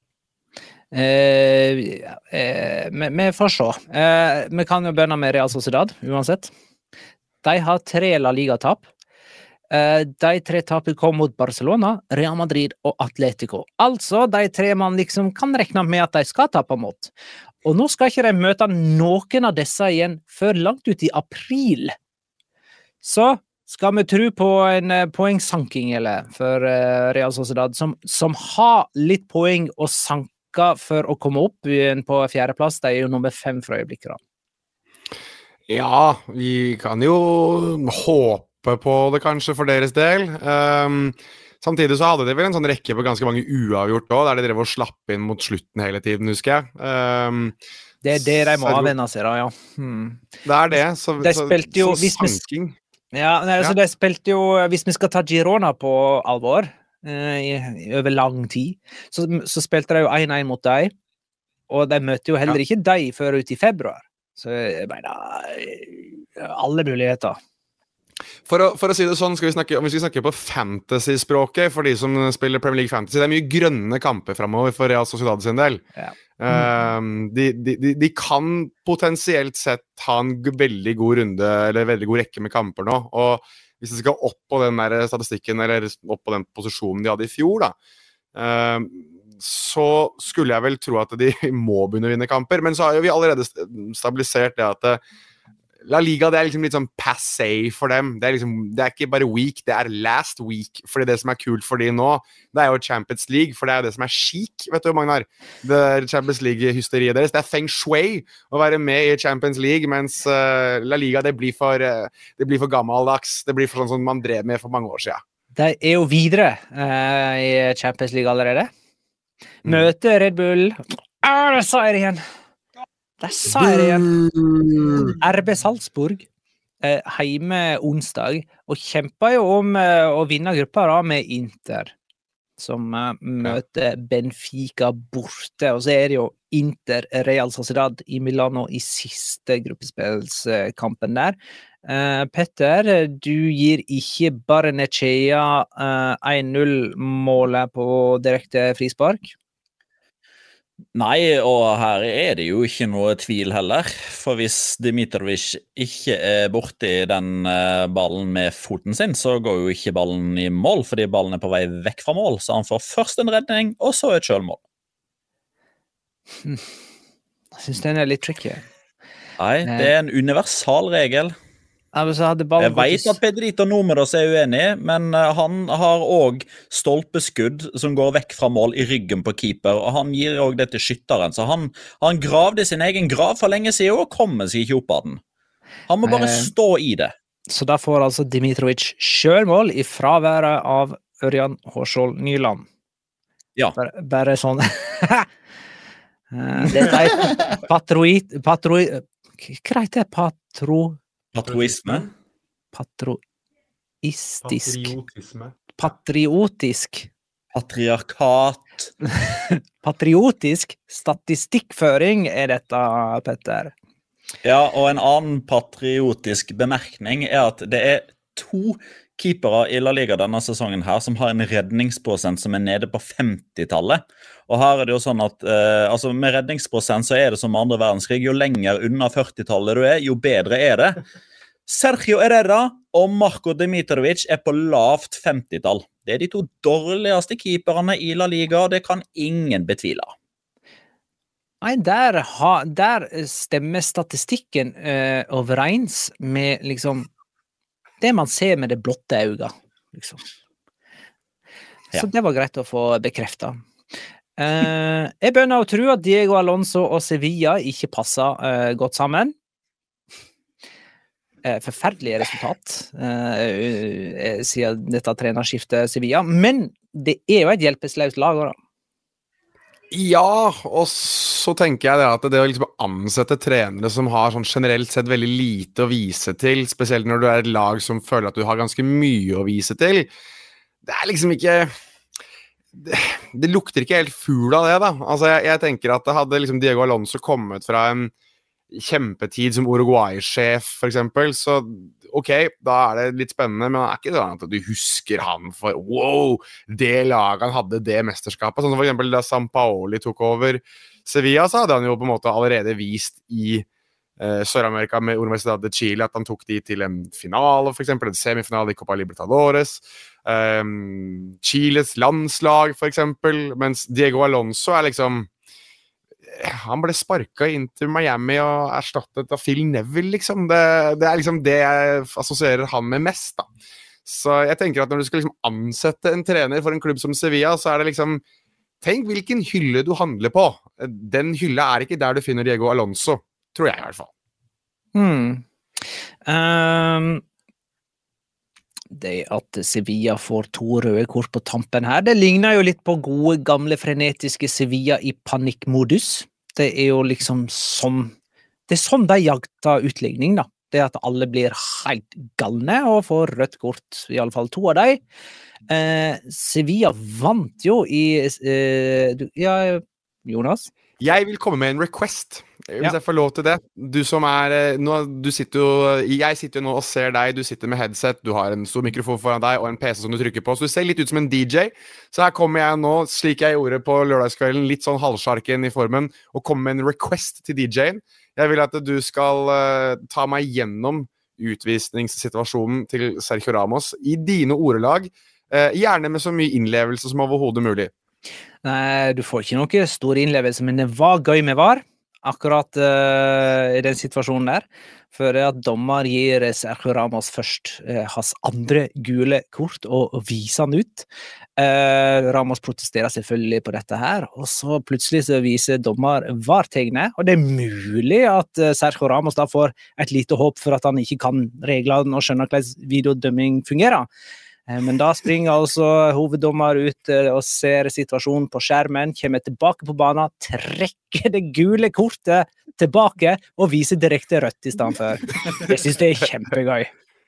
[SPEAKER 1] Vi får se. Vi kan jo begynne med Real Sociedad, uansett. De har 3 La Liga-tap. De 3 tapene kom mot Barcelona, Real Madrid og Atletico. Altså, de 3 man liksom kan regne med at de skal tape mot. Og nå skal ikke de møte noen av disse igjen før langt ut i april. Så skal vi tro på en poengsanking for Real Sociedad, som har litt poeng å sanke for å komme opp på 4. plass. De jo nummer 5 fra øyeblikket.
[SPEAKER 4] Ja, vi kan jo håpe på det kanskje for deres del. Samtidig så hadde de vel en sånn rekke på ganske mange uavgjort også, der de drev og slapp inn mot slutten hele tiden, husker jeg.
[SPEAKER 1] Det det de må avvenne seg da, ja.
[SPEAKER 4] Det det, så
[SPEAKER 1] de spilte jo,
[SPEAKER 4] sanking.
[SPEAKER 1] Så de spilte jo, hvis vi skal ta Girona på alvor, over lang tid, så spilte de jo 1-1 mot deg, og de møter jo heller ikke deg før ut i februar. Så jeg mener, alle muligheter.
[SPEAKER 4] For å si det sånn, hvis vi snakker på fantasy-språket, for de som spiller Premier League Fantasy, det mye grønne kamper fremover for Real Sociedad sin del.
[SPEAKER 1] Ja.
[SPEAKER 4] De kan potensielt sett ha en veldig god runde, eller veldig god rekke med kamper nå, og hvis de skal opp på den der statistikken, eller opp på den posisjonen de hadde i fjor da, så skulle jeg vel tro at de må begynne å vinne kamper, men så har jo vi allerede stabilisert det at La Liga, det liksom litt sånn passé for dem. Det ikke bare week, det last week. Fordi det som kult for de nå, det jo Champions League, for det jo det som chic, vet du, Magnar? Det Champions League-hysteriet deres. Det feng shui å være med i Champions League, mens La Liga, det blir for gammeldags. Det blir for sånn som man drev med for mange år siden.
[SPEAKER 1] De jo videre i Champions League allerede. Møte Red Bull. Det sa jeg det igjen. RB Salzburg hjemme onsdag, og kjemper jo om å vinne gruppa da, med Inter, som møter Benfica borte, og så det jo Inter Real Sociedad i Milano i siste gruppespillskampen der. Petter, du gir ikke Barnechea 1-0-målet på direkte frispark?
[SPEAKER 3] Nei, og her det jo ikke noe tvil heller, for hvis Dimitrovic ikke borte i den ballen med foten sin, så går jo ikke ballen i mål, fordi ballen på vei vekk fra mål, så han får først en redning, og så et selvmål.
[SPEAKER 1] Jeg synes den litt tricky.
[SPEAKER 3] Nei, det en universal regel. Jeg vet at Pedrito Números uenig, men han har også stolpeskudd som går vekk fra mål i ryggen på keeper, og han gir også det til skytteren, så han gravde sin egen grav for lenge siden og kommer seg ikke opp av den. Han må bare stå i det.
[SPEAKER 1] Så da får altså Dimitrovic selvmål i fraværet av Ørjan Hårskjold Nyland.
[SPEAKER 3] Ja.
[SPEAKER 1] Bare sånn. Dette hva heter
[SPEAKER 3] Patriotisme?
[SPEAKER 1] Patriotisk.
[SPEAKER 3] Patriarkat.
[SPEAKER 1] Patriotisk statistikkføring dette, Petter.
[SPEAKER 3] Ja, og en annen patriotisk bemerkning at det 2 keepere i La Liga denne sesongen her som har en redningsprosent som nede på 50-tallet. Og her det jo sånn at altså med redningsprosent så det som andre verdenskrig. Jo lenger unna 40-tallet du jo bedre det. Sergio Herrera og Marko Dimitrovic på lavt 50-tall. Det de 2 dårligste keeperne i La Liga, det kan ingen betvile.
[SPEAKER 1] Nei, der stemmer statistikken overens med liksom det man ser med det blotte øyet, liksom. Så det var greit å få bekreftet. Jeg begynner å tro at Diego Alonso og Sevilla ikke passer godt sammen. Forferdelige resultat siden dette trenerskiftet Sevilla, men det jo et hjelpeløst lag også, da.
[SPEAKER 4] Ja, og så tenker jeg at det å liksom ansette trenere som har sånn generelt sett veldig lite å vise til, spesielt når du et lag som føler at du har ganske mye å vise til, det liksom ikke det lukter ikke helt fugl av det da. Altså jeg tenker at det hadde liksom Diego Alonso kommet fra en kjempetid som Uruguay-sjef, for eksempel, så ok, da det litt spennende, men det ikke sånn at du husker han for, wow, det laget han hadde det mesterskapet, sånn som for eksempel da Sampaoli tok over Sevilla, så hadde han jo på en måte allerede vist i Sør-Amerika med Universidad de Chile at han tok de til en finale, for eksempel en semifinale i Copa Libertadores, Chiles landslag, for eksempel, mens Diego Alonso liksom han ble sparket inn til Miami og erstattet av Phil Neville, liksom. Det liksom det jeg assosierer han med mest, da. Så jeg tenker at når du skal liksom ansette en trener for en klubb som Sevilla, så det liksom, tenk hvilken hylle du handler på. Den hylla ikke der du finner Diego Alonso, tror jeg i hvert fall.
[SPEAKER 1] Det at Sevilla får 2 røde kort på tampen her, det ligner jo litt på gode, gamle, frenetiske Sevilla i panikkmodus. Det jo liksom sånn, det sånn de jakter utligning, da. Det at alle blir helt galne og får rødt kort, i alle fall 2 av dem. Sevilla vant jo i, ja, Jonas?
[SPEAKER 4] Jeg vil komme med en request, hvis jeg får lov til det. Du som nå, jeg sitter jo nå og ser deg, du sitter med headset, du har en stor mikrofon foran deg og en PC som du trykker på, så du ser litt ut som en DJ. Så her kommer jeg nå, slik jeg gjorde på lørdagskvelden, litt sånn halvsjarken i formen, og komme med en request til DJ-en. Jeg vil at du skal ta meg gjennom utvisningssituasjonen til Sergio Ramos i dine ordelag, gjerne med så mye innlevelse som overhodet mulig.
[SPEAKER 1] Nei, du får ikke noe stor innlevelse, men det var gøy med VAR, akkurat i den situasjonen der, for at dommer gir Sergio Ramos først hans andre gule kort og viser han ut. Ramos protesterer selvfølgelig på dette her, og så plutselig så viser dommer VAR-tegnet, og det mulig at Sergio Ramos da får et lite håp for at han ikke kan reglene og skjønner hvordan videodømming fungerer. Men da springer altså hoveddommer ut og ser situasjonen på skjermen, kommer tilbake på banen, trekker det gule kortet tilbake og viser direkte rødt i stedet for. Jeg synes det kjempegøy.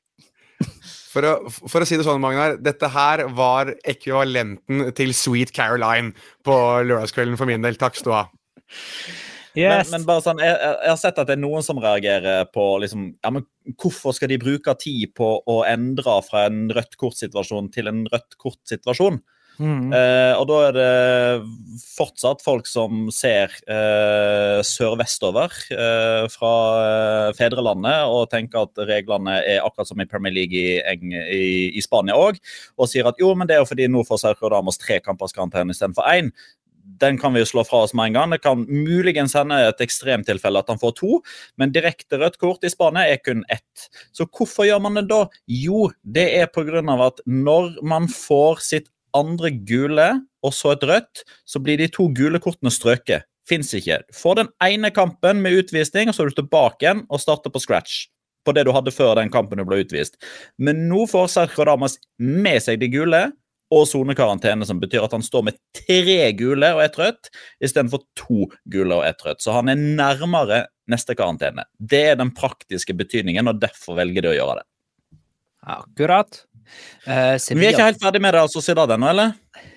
[SPEAKER 4] For å si det sånn, Magnar, dette her var ekvivalenten til Sweet Caroline på lørdagskvelden for min del. Takk skal du ha.
[SPEAKER 1] Yes.
[SPEAKER 3] Men bare sånn, jeg har sett at det noen som reagerer på liksom, ja, men hvorfor skal de bruke tid på å endre fra en rødt kortsituasjon til en rødt kortsituasjon? Og da det fortsatt folk som ser sør-vestover fra fedrelandet og tenker at reglene akkurat som i Premier League i Spania også, og sier at jo, men det jo fordi nå får Sergio Ramos 3 kampers karantene i stedet for 1. Den kan vi jo slå fra oss med en gang. Det kan muligens hende et ekstremtilfelle at han får 2, men direkte rødt kort i Spania kun 1. Så hvorfor gjør man det da? Jo, det på grunn av at når man får sitt andre gule, og så et rødt, så blir de 2 gule kortene strøket. Finns ikke. Får den ene kampen med utvisning, og så du tilbake igjen og starter på scratch på det du hadde før den kampen du ble utvist. Men nå får Sergio Ramos med seg de gule, og sonekarantene, som betyr at han står med 3 gule og 1 rødt, i stedet for 2 gule og 1 rødt. Så han nærmere neste karantene. Det den praktiske betydningen, og derfor velger de å gjøre det.
[SPEAKER 1] Akkurat.
[SPEAKER 3] Vi ikke helt ferdig med det, altså, Sociedad ennå, eller?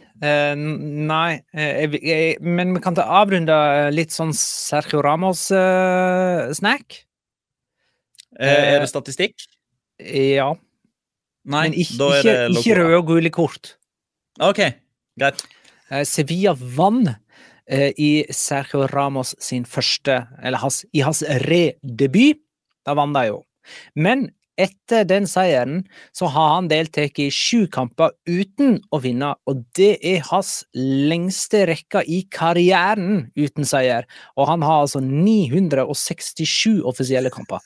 [SPEAKER 1] Nei, men vi kan ta avrunde litt sånn Sergio Ramos-snack.
[SPEAKER 3] Det statistikk?
[SPEAKER 1] Ja.
[SPEAKER 3] Nei,
[SPEAKER 1] men ikke røde og gule kort.
[SPEAKER 3] Ok, greit.
[SPEAKER 1] Sevilla vann i Sergio Ramos sin første, eller i hans redebut, da vann de jo. Men etter den seieren, så har han deltatt i 7 kamper uten å vinne, og det hans lengste rekka i karrieren uten seier. Og han har altså 967 offisielle kamper.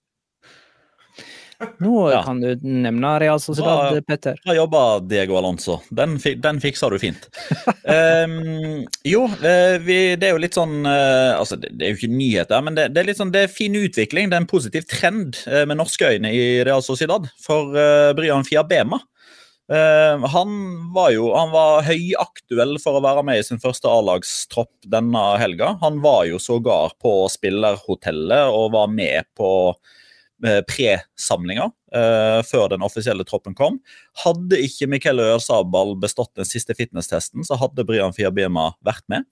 [SPEAKER 1] Nå kan du nevne Real Sociedad, Petter.
[SPEAKER 3] Bra jobba, Diego Alonso. Den fikser du fint. Jo, det jo litt sånn, altså det jo ikke nyheter, men det litt sånn, det fin utvikling, det en positiv trend med norske øyne i Real Sociedad, for Brian Fiabema. Han var høyaktuell for å være med i sin første A-lagstropp denne helga. Han var jo sågar på spillerhotellet og var med på pre-samlinger før den offisielle troppen kom. Hadde ikke Mikel Oyarzabal bestått den siste fitnesstesten, så hadde Brian Fiabema vært med.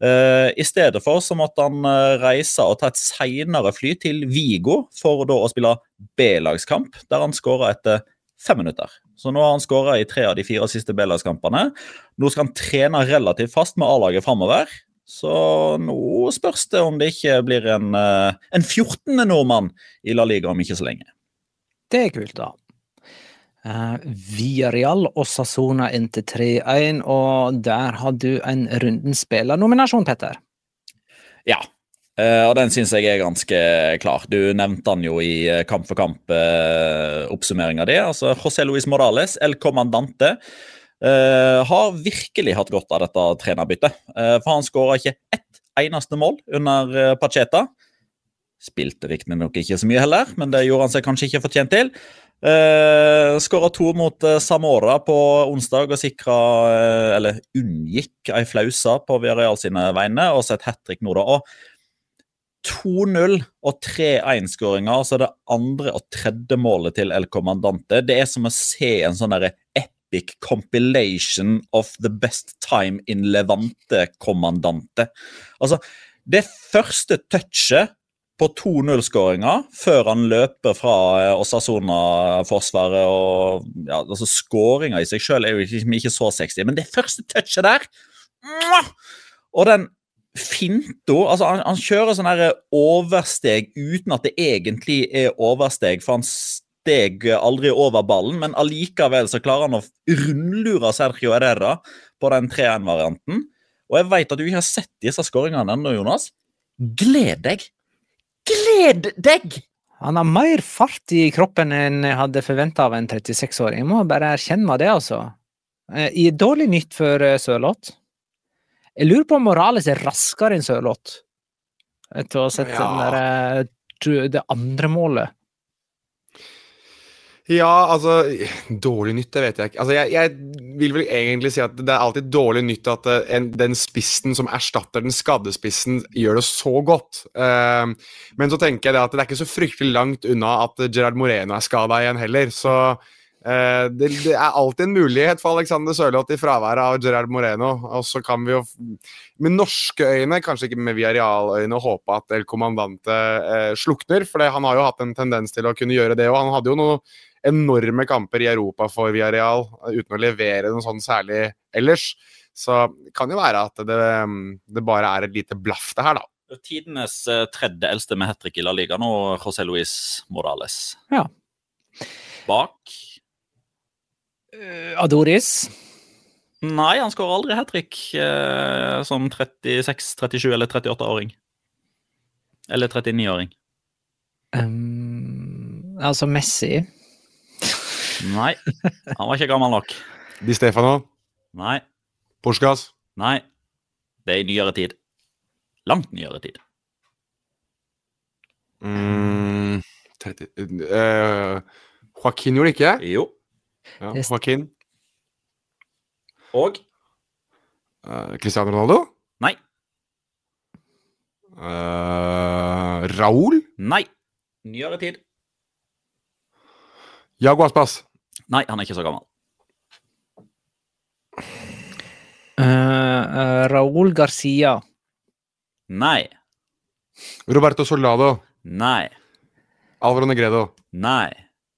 [SPEAKER 3] I stedet for så måtte han reise og ta et senere fly til Vigo for da å spille B-lagskamp, der han skåret etter 5 minutter. Så nå har han skåret i 3 av de 4 siste B-lagskampene. Nå skal han trene relativt fast med A-laget fremover. Så nå spørs det om det ikke blir en 14. nordmann i La Liga om ikke så lenge.
[SPEAKER 1] Det kult da. Villarreal og Osasuna inntil 3-1, og der har du en rundens spillernominasjon, Petter.
[SPEAKER 3] Ja, og den synes jeg ganske klar. Du nevnte han jo i kamp for kamp oppsummeringen av det. Altså, José Luis Morales, El Comandante, har virkelig hatt godt av dette trenerbyttet. For han skåret ikke ett eneste mål under Pacheta. Spilte riktig nok ikke så mye heller, men det gjorde han seg kanskje ikke fortjent til. Skåret 2 mot Zamora på onsdag og unngikk en flausa på Villarreal sine vegne og sett hat-trick nå da. Og 2-0 og 3-1-skåringer, altså det andre og tredje målet til El Comandante. Det som å se en sånn der epic compilation of the best time in Levante Comandante. Altså, det første touchet på 2-0-skåringer før han løper fra Osasuna-forsvaret, og ja, altså skåringer i seg selv jo ikke så sexy, men det første touchet der, og den finto, altså han kjører sånn her oversteg uten at det egentlig oversteg, for han steg aldri over ballen, men allikevel så klarer han å rundlure Sergio Herrera på den 3-1-varianten, og jeg vet at du ikke har sett disse skåringene ennå, Jonas. Gled deg!
[SPEAKER 1] Han har mer fart i kroppen enn jeg hadde forventet av en 36-åring. Jeg må bare erkjenne det, altså. I dårlig nytt for Sørloth. Jeg lurer på om Morales raskere enn Sørloth. Etter å ha sett det andre målet.
[SPEAKER 4] Ja, altså, dårlig nytt, det vet jeg ikke. Altså, jeg vil vel egentlig si at det alltid dårlig nytt at den spissen som erstatter den skaddespissen gjør det så godt. Men så tenker jeg at det ikke så fryktelig langt unna at Gerard Moreno skadet igjen heller, så det alltid en mulighet for Alexander Sørloth i fraværet av Gerard Moreno, og så kan vi jo med norske øyne, kanskje ikke med Villarreal-øyne, håpe at El Comandante slukner, for han har jo hatt en tendens til å kunne gjøre det, og han hadde jo noe enorme kamper i Europa for Villarreal, uten å levere noe sånn særlig ellers. Så kan jo være at det bare et lite blaff det her, da.
[SPEAKER 3] Tidenes tredje eldste med hat-trick i La Liga nå, José Luis Morales.
[SPEAKER 1] Ja.
[SPEAKER 3] Bak?
[SPEAKER 1] Adoris?
[SPEAKER 3] Nei, han skårer aldri hat-trick som 36, 37 eller 38-åring. Eller 39-åring.
[SPEAKER 1] Altså Messi?
[SPEAKER 3] Nei, han var ikke gammel nok.
[SPEAKER 4] Di Stefano?
[SPEAKER 3] Nei.
[SPEAKER 4] Puskas?
[SPEAKER 3] Nei, det i nyere tid. Langt nyere tid.
[SPEAKER 4] 30... Joaquin gjorde ikke?
[SPEAKER 3] Jo.
[SPEAKER 4] Ja, Joaquin.
[SPEAKER 3] Og?
[SPEAKER 4] Cristiano Ronaldo?
[SPEAKER 3] Nei.
[SPEAKER 4] Raúl?
[SPEAKER 3] Nei. Nyere tid.
[SPEAKER 4] Iago Aspas?
[SPEAKER 3] Nei, han ikke så gammel.
[SPEAKER 1] Raúl Garcia?
[SPEAKER 3] Nei.
[SPEAKER 4] Roberto Soldado?
[SPEAKER 3] Nei.
[SPEAKER 4] Álvaro Negredo?
[SPEAKER 3] Nei.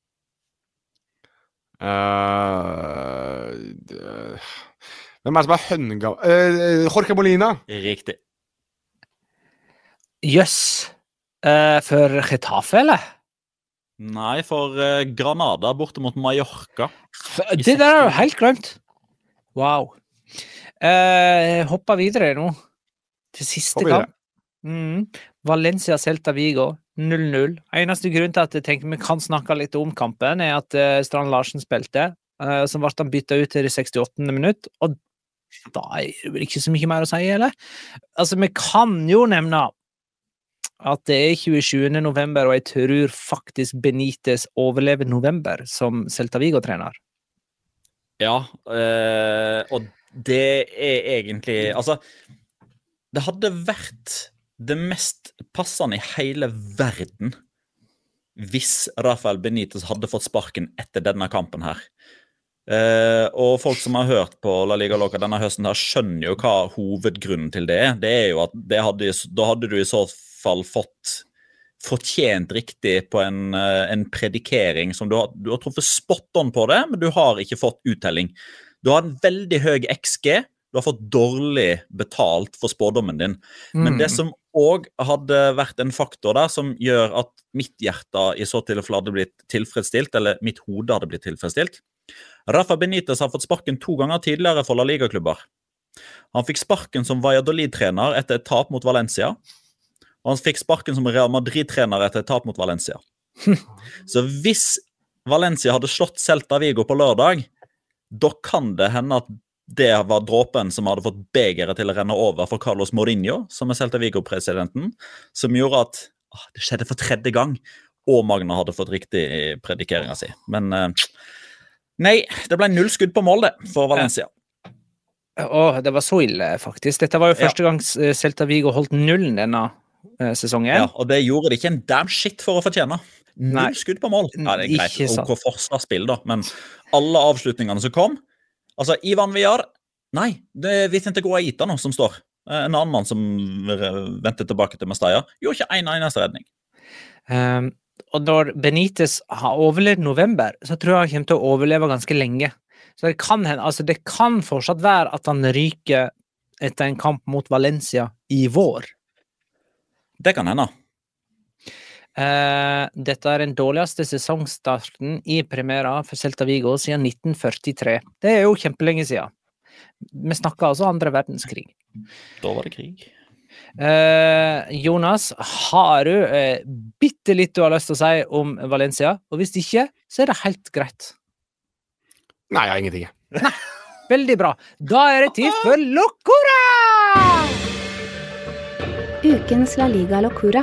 [SPEAKER 4] Hvem som hønnegammel? Jorge Molina?
[SPEAKER 3] Riktig.
[SPEAKER 1] Jøss. For Getafe, eller?
[SPEAKER 3] Nei, for Granada borte mot Mallorca.
[SPEAKER 1] Det der jo helt glemt. Wow. Hoppa videre nå. Til siste kamp. Valencia Celta Vigo 0-0. Eneste grunn til at jeg tenker vi kan snakke litt om kampen at Strand Larsen spilte, så ble han byttet ut til det 68. minutt, og da det vel ikke så mye mer å si, eller? Altså, vi kan jo nevne at det 27. november, og jeg tror faktisk Benitez overlever november som Celta Vigo-trener.
[SPEAKER 3] Ja, og det egentlig, altså, det hadde vært det mest passende i hele verden hvis Rafael Benitez hadde fått sparken etter denne kampen her. Og folk som har hørt på La Liga Loca denne høsten her skjønner jo hva hovedgrunnen til det er. Det er jo at da hadde du i så fall fått fortjent riktig på en predikering som du har truffet spot on på det, men du har ikke fått uttelling. Du har en veldig høy XG, du har fått dårlig betalt for spådommen din. Men det som også hadde vært en faktor der, som gjør at mitt hjerte i så tilfelle hadde blitt tilfredsstilt, eller mitt hode hadde blitt tilfredsstilt. Rafa Benitez har fått sparken 2 ganger tidligere for La Liga-klubber. Han fikk sparken som Valladolid-trener etter et tap mot Valencia, og han fikk sparken som Real Madrid-trener etter et tap mot Valencia. Så hvis Valencia hadde slått Celta Vigo på lørdag, da kan det hende at det var dråpen som hadde fått begeret til å renne over for Carlos Mourinho, som Celta Vigo-presidenten, som gjorde at det skjedde for 3. gang, og Magna hadde fått riktig i predikeringen sin. Men nei, det ble 0 skudd på mål det, for Valencia.
[SPEAKER 1] Det var så ille, faktisk. Dette var jo første gang Celta Vigo holdt nullen denne sesongen.
[SPEAKER 3] Ja, og det gjorde de ikke en damn shit for å fortjene. 0 skudd på mål. Ja, det greit, og forsvarsspill da, men alle avslutningene som kom, altså Ivan Villar, nei, det er Vicente Guaita nå som står. En annen mann som ventet tilbake til Mestalla, gjorde ikke en eneste redning.
[SPEAKER 1] Og når Benitez har overlevd november, så tror jeg han kommer til å overleve ganske lenge. Så det kan fortsatt være at han ryker etter en kamp mot Valencia i vår.
[SPEAKER 3] Det kan hende.
[SPEAKER 1] Dette er den dårligste sesongstarten i Primera for Celta Vigo siden 1943. Det er jo kjempelenge siden. Vi snakker altså 2. verdenskrig.
[SPEAKER 3] Da var det krig.
[SPEAKER 1] Jonas, har du bitte litt du har lyst til å si om Valencia? Og hvis ikke, så er det helt greit.
[SPEAKER 4] Nei, jeg har ingenting.
[SPEAKER 1] Nei, veldig bra. Da er det tid for Locura!
[SPEAKER 2] Ukens La Liga Locura.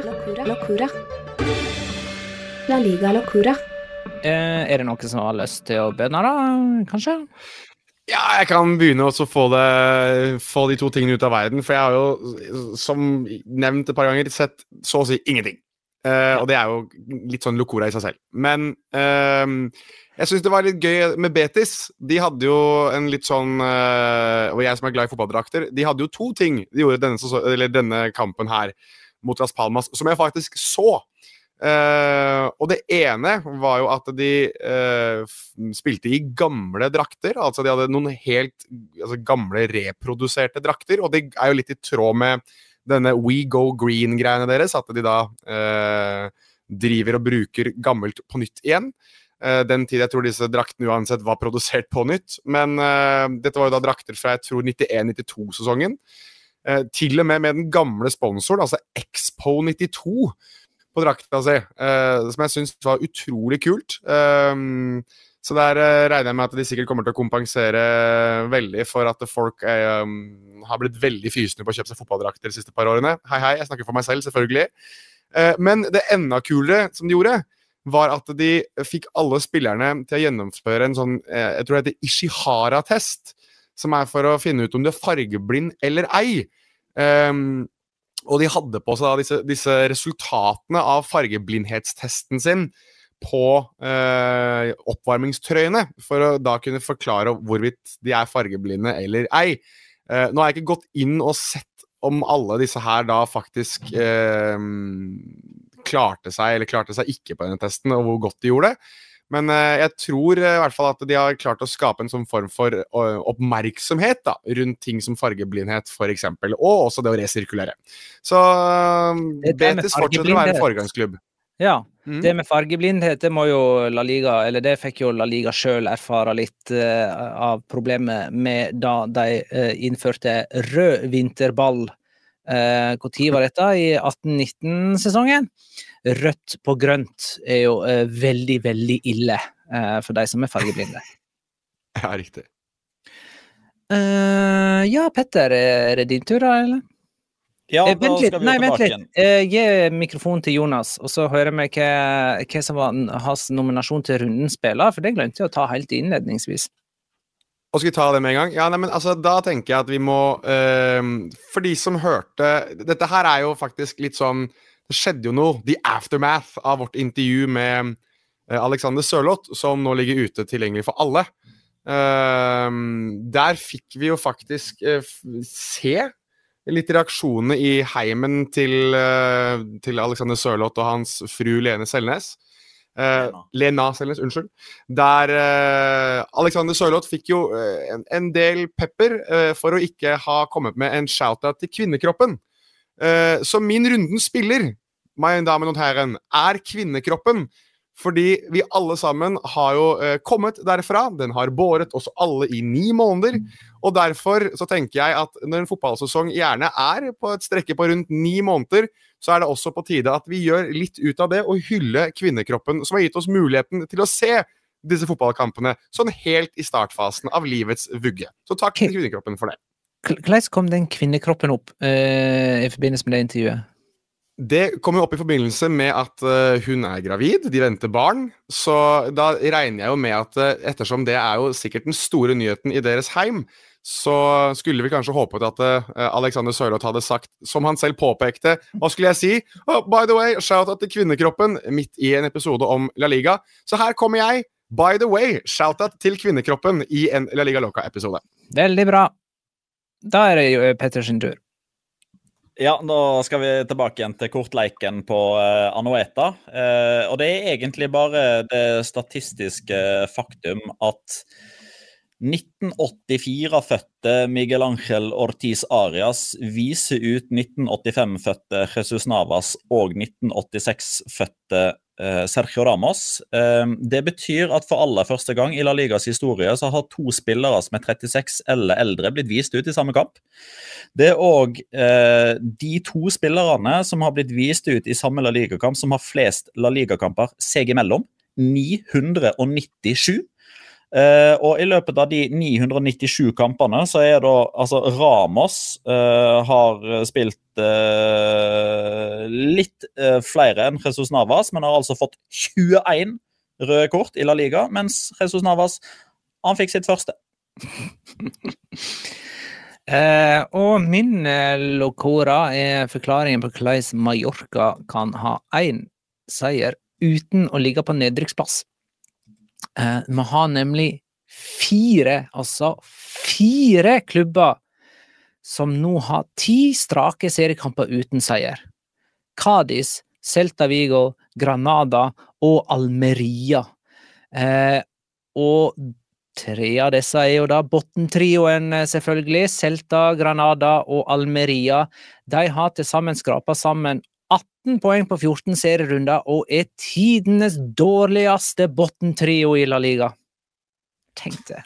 [SPEAKER 2] La Liga Locura.
[SPEAKER 1] Er det noen som har lyst til å begynne da, kanskje?
[SPEAKER 4] Ja, jeg kan begynne også få de 2 tingene ut av verden, for jeg har jo, som nevnt et par ganger, sett så å si ingenting. Og det er jo litt sånn Locura i seg selv. Men jeg synes det var litt gøy med Betis. De hadde jo en litt sånn, og jeg som er glad i fotballdrakter, de hadde jo 2 ting de gjorde denne kampen her mot Las Palmas, som jeg faktisk så. Og det ene var jo at de spilte i gamle drakter, altså de hadde noen helt gamle reproduserte drakter, og det er jo litt i tråd med denne We Go Green-greiene deres, at de da driver og bruker gammelt på nytt igjen. Den tid jeg tror disse draktene uansett var produsert på nytt, men dette var jo da drakter fra jeg tror 91-92-sesongen, til og med den gamle sponsoren, altså Expo 92 på drakta si, som jeg synes var utrolig kult. Så der regner jeg med at de sikkert kommer til å kompensere veldig for at folk har blitt veldig fysende på å kjøpe seg fotballdrakter de siste par årene. Hei, jeg snakker for meg selv, selvfølgelig. Men det enda kulere som de gjorde, var at de fikk alle spillerne til å gjennomføre en sånn, jeg tror det heter Ishihara-test, som er for å finne ut om du er fargeblind eller ei. Og de hadde på seg da disse resultatene av fargeblindhetstesten sin på oppvarmingstrøyene, for å da kunne forklare hvorvidt de er fargeblinde eller ei. Nå har jeg ikke gått inn og sett om alle disse her da faktisk klarte seg ikke på denne testen, og hvor godt de gjorde det. Men jeg tror i hvert fall at de har klart å skape en sånn form for oppmerksomhet da, rundt ting som fargeblindhet for eksempel, og også det å resirkulere. Så Betis fortsetter å være en foregangsklubb.
[SPEAKER 1] Ja, det med fargeblindhet, det må jo La Liga, eller det fikk jo La Liga selv erfare litt av problemet med da de innførte rød vinterball. Hvor tid var dette? I 18-19-sesongen? Rødt på grønt er jo veldig, veldig ille for de som er fargeblinde.
[SPEAKER 4] Ja, riktig.
[SPEAKER 1] Ja, Petter, er det din tur da, eller?
[SPEAKER 3] Ja, da skal vi tilbake igjen.
[SPEAKER 1] Gi mikrofonen til Jonas, og så hører vi hva som var hans nominasjon til rundens spiller, for det glemte jeg å ta helt innledningsvis.
[SPEAKER 4] Og skal vi ta det med en gang? Ja, nei, men altså, da tenker jeg at vi må, for de som hørte, dette her er jo faktisk litt sånn, det skjedde jo noe, the aftermath av vårt intervju med Alexander Sørloth, som nå ligger ute tilgjengelig for alle. Der fikk vi jo faktisk se litt reaksjoner i heimen til Alexander Sørloth og hans fru Lene Selnes. Lena Selnes, unnskyld. Der Alexander Sørloth fikk jo en del pepper for å ikke ha kommet med en shoutout til kvinnekroppen. Så min rundens spiller, mine damer og herren, kvinnekroppen. Fordi vi alle sammen har jo kommet derfra. Den har båret oss alle i 9 måneder. Og derfor så tenker jeg at når en fotballsesong gjerne på et strekke på rundt 9 måneder, så det også på tide at vi gjør litt ut av det og hylle kvinnekroppen, som har gitt oss muligheten til å se disse fotballkampene sånn helt i startfasen av livets vugge. Så takk til kvinnekroppen for det.
[SPEAKER 1] Hvordan kom den kvinnekroppen opp i forbindelse med det intervjuet?
[SPEAKER 4] Det kommer opp i forbindelse med at hun gravid, de venter barn, så da regner jeg jo med at ettersom det jo sikkert den store nyheten i deres heim, så skulle vi kanskje håpet at Alexander Sørloth hadde sagt, som han selv påpekte, hva skulle jeg si? Oh, by the way, shout-out til kvinnekroppen midt i en episode om La Liga. Så her kommer jeg, by the way, shout-out til kvinnekroppen i en La Liga Loca-episode.
[SPEAKER 1] Veldig bra. Da det jo Petter sin tur.
[SPEAKER 3] Ja, nå skal vi tilbake igjen til kortleiken på Anoeta, og det egentlig bare det statistiske faktum at 1984-fødte Miguel Ángel Ortiz Arias viser ut 1985-fødte Jesus Navas og 1986-fødte Sergio Ramos. Det betyr at for aller første gang i La Ligas historie så har 2 spillere som 36 eller eldre blitt vist ut i samme kamp. Det også de 2 spillerne som har blitt vist ut i samme La Liga-kamp som har flest La Liga-kamper seg imellom, 997. Og i løpet av de 997 kampene så da, altså Ramos har spilt litt flere enn Jesus Navas, men har altså fått 21 røde kort i La Liga, mens Jesus Navas, han fikk sitt første.
[SPEAKER 1] Og min locora forklaringen på hvordan Mallorca kan ha 1 seier uten å ligge på nedrykksplass. Vi har nemlig 4 klubber som nå har 10 strake seriekamper uten seier. Cádiz, Celta Vigo, Granada og Almeria. Og 3 av disse jo da bottentrioen selvfølgelig, Celta, Granada og Almeria. De har til sammen skrapet sammen 18 poeng på 14 serierunder og tidenes dårligste bottentrio i La Liga. Tenk det.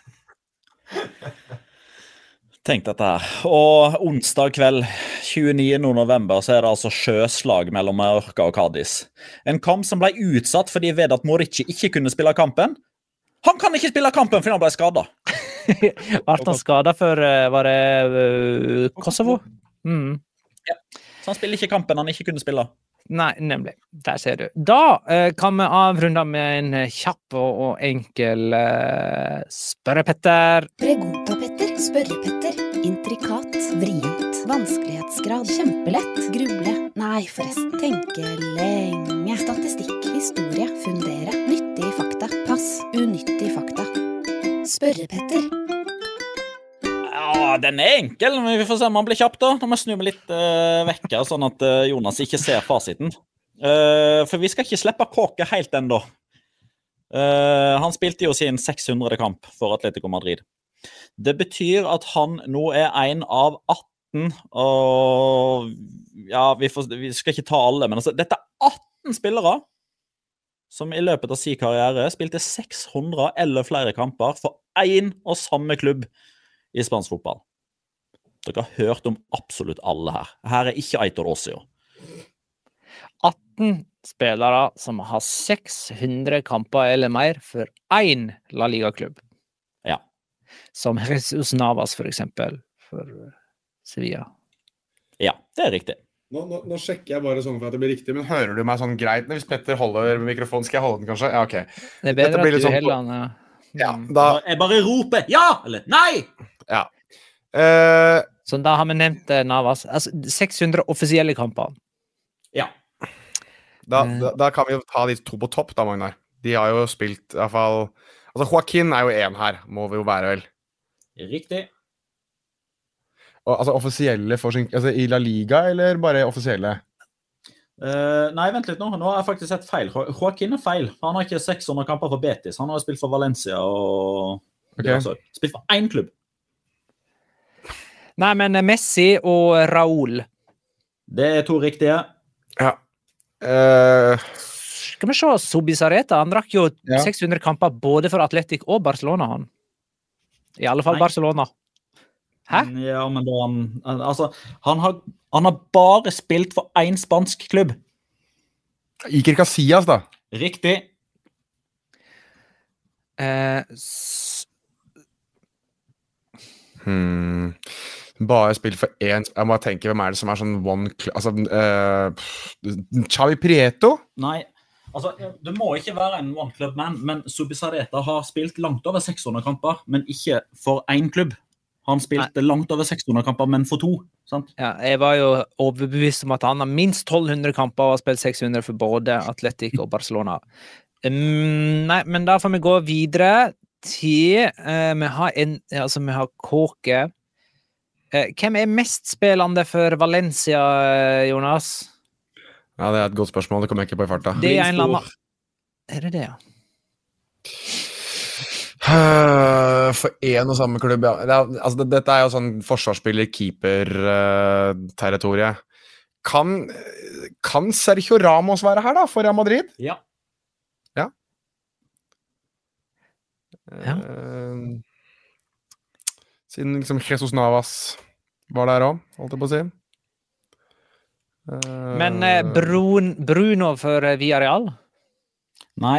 [SPEAKER 3] Tenk dette her. Og onsdag kveld, 29. november, så det altså sjøslag mellom Mallorca og Cádiz. En kamp som ble utsatt fordi Vedat Morici ikke kunne spille kampen. Han kan ikke spille kampen fordi han ble skadet.
[SPEAKER 1] Var han skadet for, var det Kosovo?
[SPEAKER 3] Ja, så han spiller ikke kampen han ikke kunne spille.
[SPEAKER 1] Nei, nemlig. Der ser du. Da kan vi avrunde med en kjapp og enkel spørrepetter.
[SPEAKER 2] Pregunta-Petter, spørrepetter, intrikat, vrient, vanskelighetsgrad, kjempelett, gruble, nei forresten, tenke lenge, statistikk, historie, fundere, nyttige fakta, pass, unyttige fakta. Spørrepetter.
[SPEAKER 3] Ja, den enkel, men vi får se om han blir kjapp da. Nå må jeg snu meg litt vekk her, sånn at Jonas ikke ser fasiten. For vi skal ikke slippe kåket helt enda. Han spilte jo sin 600. kamp for Atletico Madrid. Det betyr at han nå en av 18, og ja, vi skal ikke ta alle, men altså, dette 18 spillere som i løpet av sin karriere spilte 600 eller flere kamper for en og samme klubb i spansk fotball. Dere har hørt om absolutt alle her. Her ikke Aitor Ossio.
[SPEAKER 1] 18 spillere som har 600 kamper eller mer for en La Liga-klubb.
[SPEAKER 3] Ja.
[SPEAKER 1] Som Jesus Navas for eksempel, for Sevilla.
[SPEAKER 3] Ja, det riktig.
[SPEAKER 4] Nå sjekker jeg bare sånn for at det blir riktig, men hører du meg sånn greit? Hvis Petter holder mikrofonen, skal jeg holde den kanskje? Ja, ok.
[SPEAKER 1] Det bedre at du heller den.
[SPEAKER 4] Ja, da...
[SPEAKER 3] Jeg bare roper ja eller nei!
[SPEAKER 4] Ja.
[SPEAKER 1] Så da har vi nevnt Navas. Altså, 600 offisielle kamper.
[SPEAKER 3] Ja.
[SPEAKER 4] Da kan vi jo ta de 2 på topp da, Magnar. De har jo spilt I hvert fall Altså, Joaquin jo en her, må vi jo være, vel.
[SPEAKER 3] Riktig.
[SPEAKER 4] Og, altså, offisielle for sin Altså, i La Liga, eller bare offisielle?
[SPEAKER 3] Nei, vent litt nå. Nå har jeg faktisk sett feil. Joaquin feil. Han har ikke 600 kamper for Betis. Han har spilt for Valencia og spilt for én klubb.
[SPEAKER 1] Nei, men Messi og Raúl.
[SPEAKER 3] Det 2 riktige.
[SPEAKER 4] Ja.
[SPEAKER 1] Skal vi se, Zubizarreta, han drakk jo 600 kamper både for Atletic og Barcelona, han. I alle fall Barcelona. Hæ?
[SPEAKER 3] Ja, men da altså, han har bare spilt for én spansk klubb.
[SPEAKER 4] Iker Casillas, da.
[SPEAKER 3] Riktig.
[SPEAKER 4] Bare spilt for én Jeg må tenke, hvem det som sånn one Altså, Xavi Prieto?
[SPEAKER 3] Nei, altså, det må ikke være en one club man, men Zubizarreta har spilt langt over 600 kamper, men ikke for én klubb. Han spilte langt over 600 kamper, men for 2, sant?
[SPEAKER 1] Ja, jeg var jo overbevist om at han har minst 1200 kamper og har spilt 600 for både Atletic og Barcelona. Nei, men da får vi gå videre til vi har Kåke. Hvem mest spillende for Valencia, Jonas?
[SPEAKER 4] Ja, det et godt spørsmål. Det kommer jeg ikke på I farta.
[SPEAKER 1] Det en eller annen... det det, ja?
[SPEAKER 4] For en og samme klubb, ja. Dette jo sånn forsvarsspiller-keeper-territorie. Kan Sergio Ramos være her, da, for Real Madrid?
[SPEAKER 3] Ja.
[SPEAKER 4] Ja. Siden liksom Jesus Navas var der også, holdt jeg på å si.
[SPEAKER 1] Men Bruno for Villarreal?
[SPEAKER 3] Nei.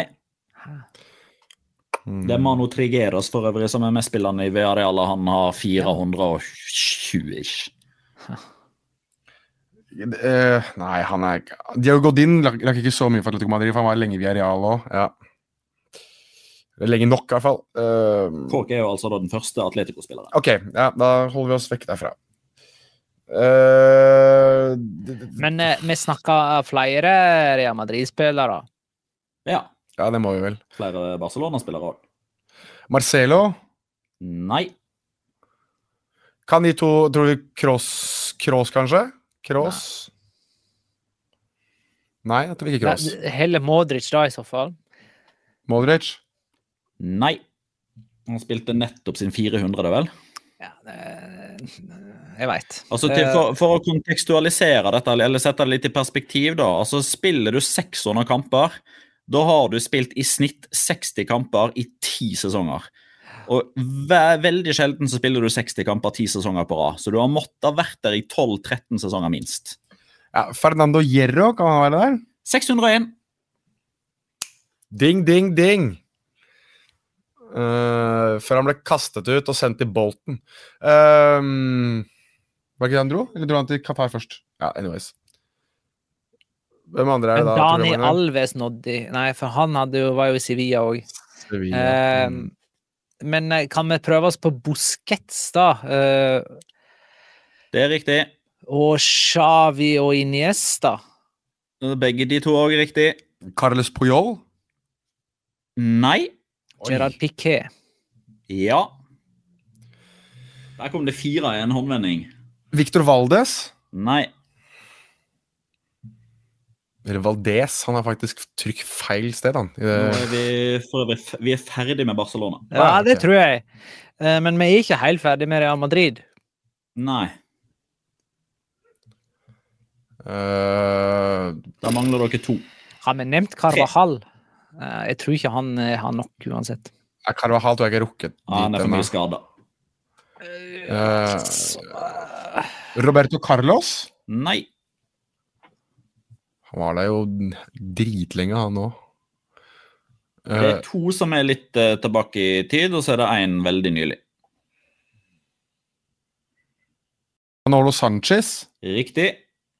[SPEAKER 3] Det Manu Trigueros for øvrig som mest spillende I Villarreal. Han har 420-ish.
[SPEAKER 4] Nei, han Diego Godin lakk ikke så mye for Atletico Madrid, for han var lenge I Villarreal også. Ja. Lenge nok, I hvert fall.
[SPEAKER 3] Kåke jo altså da den første Atletico-spilleren.
[SPEAKER 4] Ok, ja, da holder vi oss vekk derfra.
[SPEAKER 1] Men vi snakket flere Real Madrid-spillere.
[SPEAKER 3] Ja,
[SPEAKER 4] det må vi vel.
[SPEAKER 3] flere Barcelona-spillere også.
[SPEAKER 4] Marcelo?
[SPEAKER 3] Nei.
[SPEAKER 4] Kan de to, tror du Kroos kanskje? Kroos? Nei, jeg tror ikke Kroos.
[SPEAKER 1] Heller Modric da I så fall.
[SPEAKER 4] Modric?
[SPEAKER 3] Nei. Han spilte nettopp sin 400, vel?
[SPEAKER 1] Ja, jeg vet.
[SPEAKER 3] Altså, for å kontekstualisere dette, eller sette det litt I perspektiv da, altså spiller du 600 kamper, da har du spilt I snitt 60 kamper I 10 sesonger. Og veldig sjelden så spiller du 60 kamper 10 sesonger på rad, så du har måttet vært der I 12-13 sesonger minst.
[SPEAKER 4] Ja, Fernando Hierro, kan han være der?
[SPEAKER 3] 601.
[SPEAKER 4] Ding, ding, ding! Før han ble kastet ut og sendt til Bolton. Var ikke det han dro? Eller dro han til Qatar først? Ja, anyways. Hvem andre det da?
[SPEAKER 1] Dani Alves nådde. Nei, for han var jo I Sevilla også.
[SPEAKER 4] Sevilla.
[SPEAKER 1] Men kan vi prøve oss på Busquets da?
[SPEAKER 3] Det riktig.
[SPEAKER 1] Og Xavi og Iniesta.
[SPEAKER 3] Begge de to også riktig.
[SPEAKER 4] Carles Puyol?
[SPEAKER 3] Nei.
[SPEAKER 1] Gerard Piqué.
[SPEAKER 3] Ja. Der kom det 4 I en håndvending.
[SPEAKER 4] Victor Valdes?
[SPEAKER 3] Nei.
[SPEAKER 4] Eller Valdes, han har faktisk trykk feil sted, han.
[SPEAKER 3] Nå vi ferdig med Barcelona.
[SPEAKER 1] Ja, det tror jeg. Men vi ikke helt ferdig med Real Madrid.
[SPEAKER 3] Nei. Da mangler dere 2.
[SPEAKER 1] Har vi nevnt Carvajal? Jeg tror ikke han har nok uansett.
[SPEAKER 4] Carvajal tror jeg ikke rukket.
[SPEAKER 3] Han for mye skadet.
[SPEAKER 4] Roberto Carlos?
[SPEAKER 3] Nei.
[SPEAKER 4] Han var der jo dritlenge, han også.
[SPEAKER 3] Det 2 som litt tilbake I tid, og så det 1 veldig nylig.
[SPEAKER 4] Manolo Sanchez?
[SPEAKER 3] Riktig.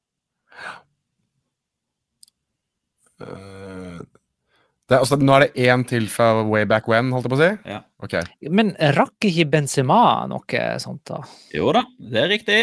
[SPEAKER 4] Nå det 1 til fra way back when, holdt jeg på å si?
[SPEAKER 3] Ja.
[SPEAKER 4] Ok.
[SPEAKER 1] Men rakk ikke Benzema noe sånt da?
[SPEAKER 3] Jo da, det riktig.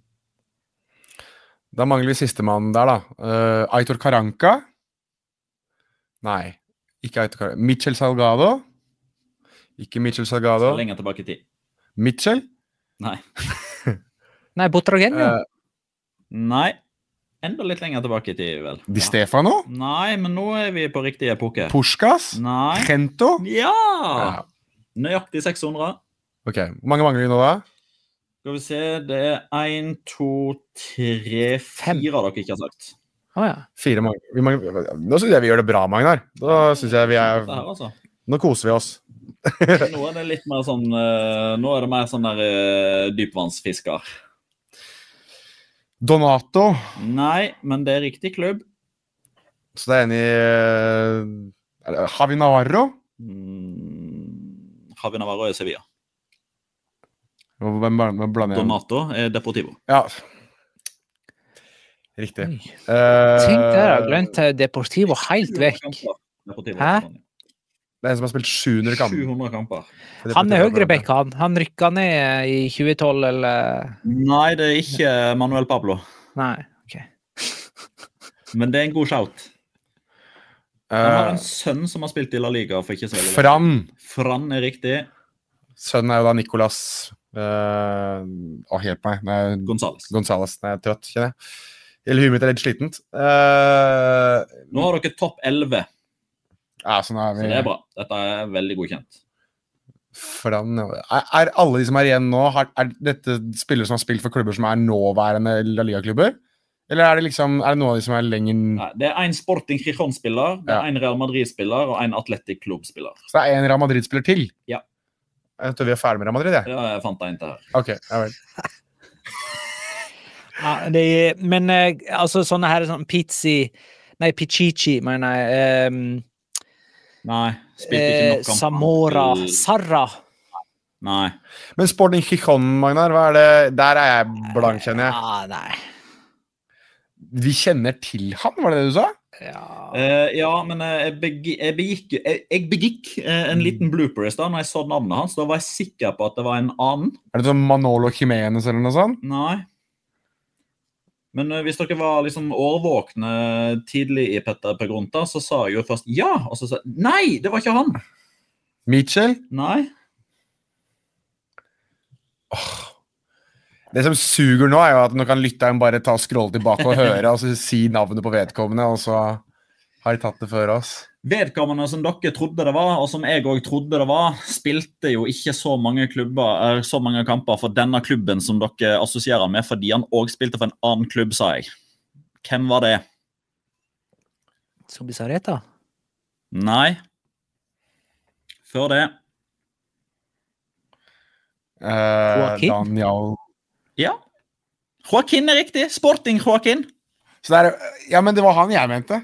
[SPEAKER 4] Da mangler vi siste mannen der da. Aitor Karanka? Nei. Ikke Aitor Carrillo. Mitchell Salgado. Ikke Mitchell Salgado.
[SPEAKER 3] Så lenger tilbake i tid.
[SPEAKER 4] Mitchell.
[SPEAKER 3] Nei.
[SPEAKER 1] Nei, Butragenio.
[SPEAKER 3] Nei. Enda litt lenger tilbake i tid, vel.
[SPEAKER 4] Di Stefano.
[SPEAKER 3] Nei, men nå er vi på riktig epoke.
[SPEAKER 4] Puskas.
[SPEAKER 3] Nei.
[SPEAKER 4] Gento.
[SPEAKER 3] Ja!
[SPEAKER 4] Ja.
[SPEAKER 3] Nøyaktig 600.
[SPEAKER 4] Ok, hvor mange mangler vi nå da?
[SPEAKER 3] Skal vi se, det er 1, 2, 3, 4 dere ikke har sagt.
[SPEAKER 1] Ja.
[SPEAKER 4] 4 mangler. Nå synes jeg vi gjør det bra, Magnar. Da synes jeg vi er...
[SPEAKER 3] Det her, altså.
[SPEAKER 4] Nå koser vi oss.
[SPEAKER 3] Nå er det litt mer sånn, nå er det mer sånn der dypvannsfisker.
[SPEAKER 4] Donato.
[SPEAKER 3] Nei, men det er riktig klubb.
[SPEAKER 4] Så det er en i... Javi Navarro.
[SPEAKER 3] Javi Navarro er Sevilla.
[SPEAKER 4] Hvem blander jeg?
[SPEAKER 3] Donato er Deportivo.
[SPEAKER 4] Ja. Riktig.
[SPEAKER 1] Tenk det, jeg har glemt Deportivo helt vekk.
[SPEAKER 3] Deportivo.
[SPEAKER 1] Hæ?
[SPEAKER 4] Det er en som har spilt 700 kamper.
[SPEAKER 3] 700 kamper.
[SPEAKER 1] Han er høyrebekk, han. Han rykka ned i 2012, eller?
[SPEAKER 3] Nei, det er ikke Manuel Pablo.
[SPEAKER 1] Nei, ok.
[SPEAKER 3] Men det er en god shout. Han har en sønn som har spilt i La Liga for ikke så veldig lenge. Fran er riktig.
[SPEAKER 4] Sønnen er jo da Nicolas hjelp meg. Gonzales. Nei, jeg er trøtt, kjenner jeg. Eller huet mitt er litt slitent.
[SPEAKER 3] Nå har dere topp 11.
[SPEAKER 4] Ja, sånn er vi.
[SPEAKER 3] Så det er bra. Dette er veldig godkjent.
[SPEAKER 4] Fran, er alle de som er igjen nå, er dette spillere som har spilt for klubber som er nåværende La Liga-klubber? Eller er det liksom, er det noen av de som er lenger...
[SPEAKER 3] Nei, det er en Sporting Gijon-spiller, det er en Real Madrid-spiller og en Athletic Club-spiller.
[SPEAKER 4] Så det er en Real Madrid-spiller til?
[SPEAKER 3] Ja.
[SPEAKER 4] Jeg tror vi er ferdig med Real Madrid, jeg.
[SPEAKER 3] Ja, jeg fant en til her.
[SPEAKER 4] Ok, ja vel.
[SPEAKER 1] Ja, men altså sånne her sånn Pichichi, mener jeg.
[SPEAKER 3] Nei, spilte ikke nok kamp.
[SPEAKER 1] Zamora, Sarra.
[SPEAKER 3] Nei.
[SPEAKER 4] Men Sporting Gijon, Magnar, hva er det? Der er jeg blank, kjenner jeg.
[SPEAKER 1] Ja, nei.
[SPEAKER 4] Vi kjenner til han, var det det du sa?
[SPEAKER 3] Ja, men jeg begikk en liten blooper i stedet når jeg så navnet hans. Da var jeg sikker på at det var en annen.
[SPEAKER 4] Er det sånn Manolo Jimenez eller noe sånt?
[SPEAKER 3] Nei. Men hvis dere var liksom årvåkne tidlig i Petter Pegrunta, så sa jeg jo først ja, og så sa jeg, nei, det var ikke han.
[SPEAKER 4] Mitchell?
[SPEAKER 3] Nei.
[SPEAKER 4] Det som suger nå er jo at nå kan lytteren bare ta og scrolle tilbake og høre, og så si navnet på vedkommende, og så har de tatt det før oss.
[SPEAKER 3] Vedkommende som dere trodde det var, og som jeg også trodde det var, spilte jo ikke så mange kamper for denne klubben som dere assosierer med, fordi han også spilte for en annen klubb, sa jeg. Hvem var det?
[SPEAKER 1] Zubizarreta?
[SPEAKER 3] Nei. Før det.
[SPEAKER 4] Daniel.
[SPEAKER 3] Ja. Joaquin er riktig. Sporting Joaquin.
[SPEAKER 4] Så det er, ja, men det var han jeg mente.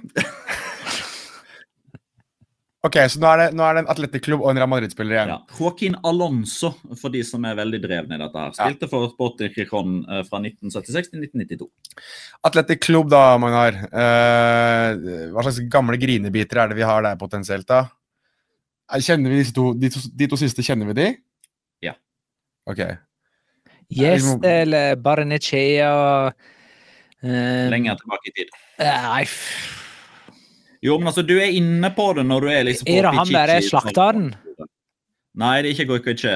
[SPEAKER 4] Ok, så nå er det en Athletic-klubb og en Real Madrid-spiller igjen.
[SPEAKER 3] Ja. Joaquin Alonso, for de som er veldig drevne i dette her. Spilte for Sporting Gijon fra 1976 til 1992.
[SPEAKER 4] Athletic-klubb da, Magnar. Hva slags gamle grinebitere er det vi har der potensielt da? Kjenner vi de to siste, kjenner vi de?
[SPEAKER 3] Ja.
[SPEAKER 4] Ok.
[SPEAKER 1] Yes, eller Barnechea.
[SPEAKER 3] Lenger tilbake i tid.
[SPEAKER 1] Nei,
[SPEAKER 3] Jo, men altså, du er inne på det når du er liksom på
[SPEAKER 1] er det han der er slaktaren?
[SPEAKER 3] Nei, det er ikke Goicoechea.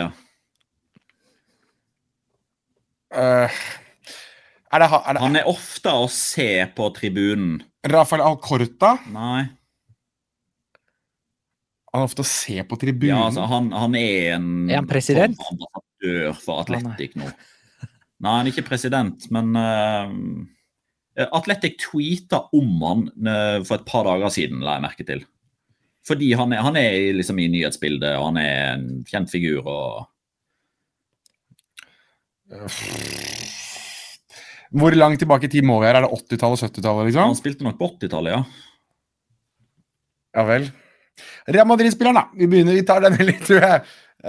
[SPEAKER 3] Han er ofte å se på tribunen.
[SPEAKER 4] Rafael Alcorta?
[SPEAKER 3] Nei.
[SPEAKER 4] Han er ofte å se på tribunen.
[SPEAKER 3] Ja, altså, han er en...
[SPEAKER 1] Er han president?
[SPEAKER 3] Ambassadør for Athletic nå. Nei, han er ikke president, men... Athletic tweetet om han for et par dager siden, la jeg merke til. Fordi han er liksom i nyhetsbildet, og han er en kjent figur, og...
[SPEAKER 4] Hvor langt tilbake i tid må vi her? Er det 80-tallet, 70-tallet, liksom?
[SPEAKER 3] Han spilte nok på 80-tallet, ja.
[SPEAKER 4] Ja vel. Real Madrid-spilleren, da. Vi tar den litt, tror jeg.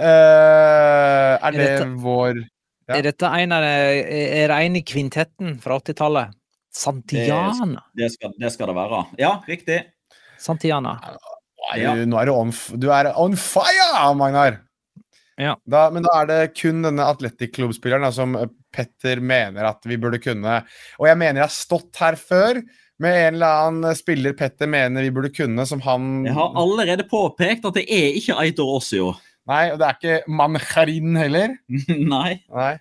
[SPEAKER 4] Er det vår... Ja.
[SPEAKER 1] Er dette en i kvintetten fra 80-tallet? Santillana.
[SPEAKER 3] Det skal det være. Ja, riktig.
[SPEAKER 1] Santillana.
[SPEAKER 4] Nå er du er on fire, Magnar.
[SPEAKER 1] Ja.
[SPEAKER 4] Men da er det kun denne Athletic-klubbspilleren som Petter mener at vi burde kunne. Og jeg mener jeg har stått her før med en eller annen spiller Petter mener vi burde kunne, som han...
[SPEAKER 3] Jeg har allerede påpekt at det ikke Aitor Ossio.
[SPEAKER 4] Nei, og det ikke Mancharin heller.
[SPEAKER 3] Nei.
[SPEAKER 4] Nei.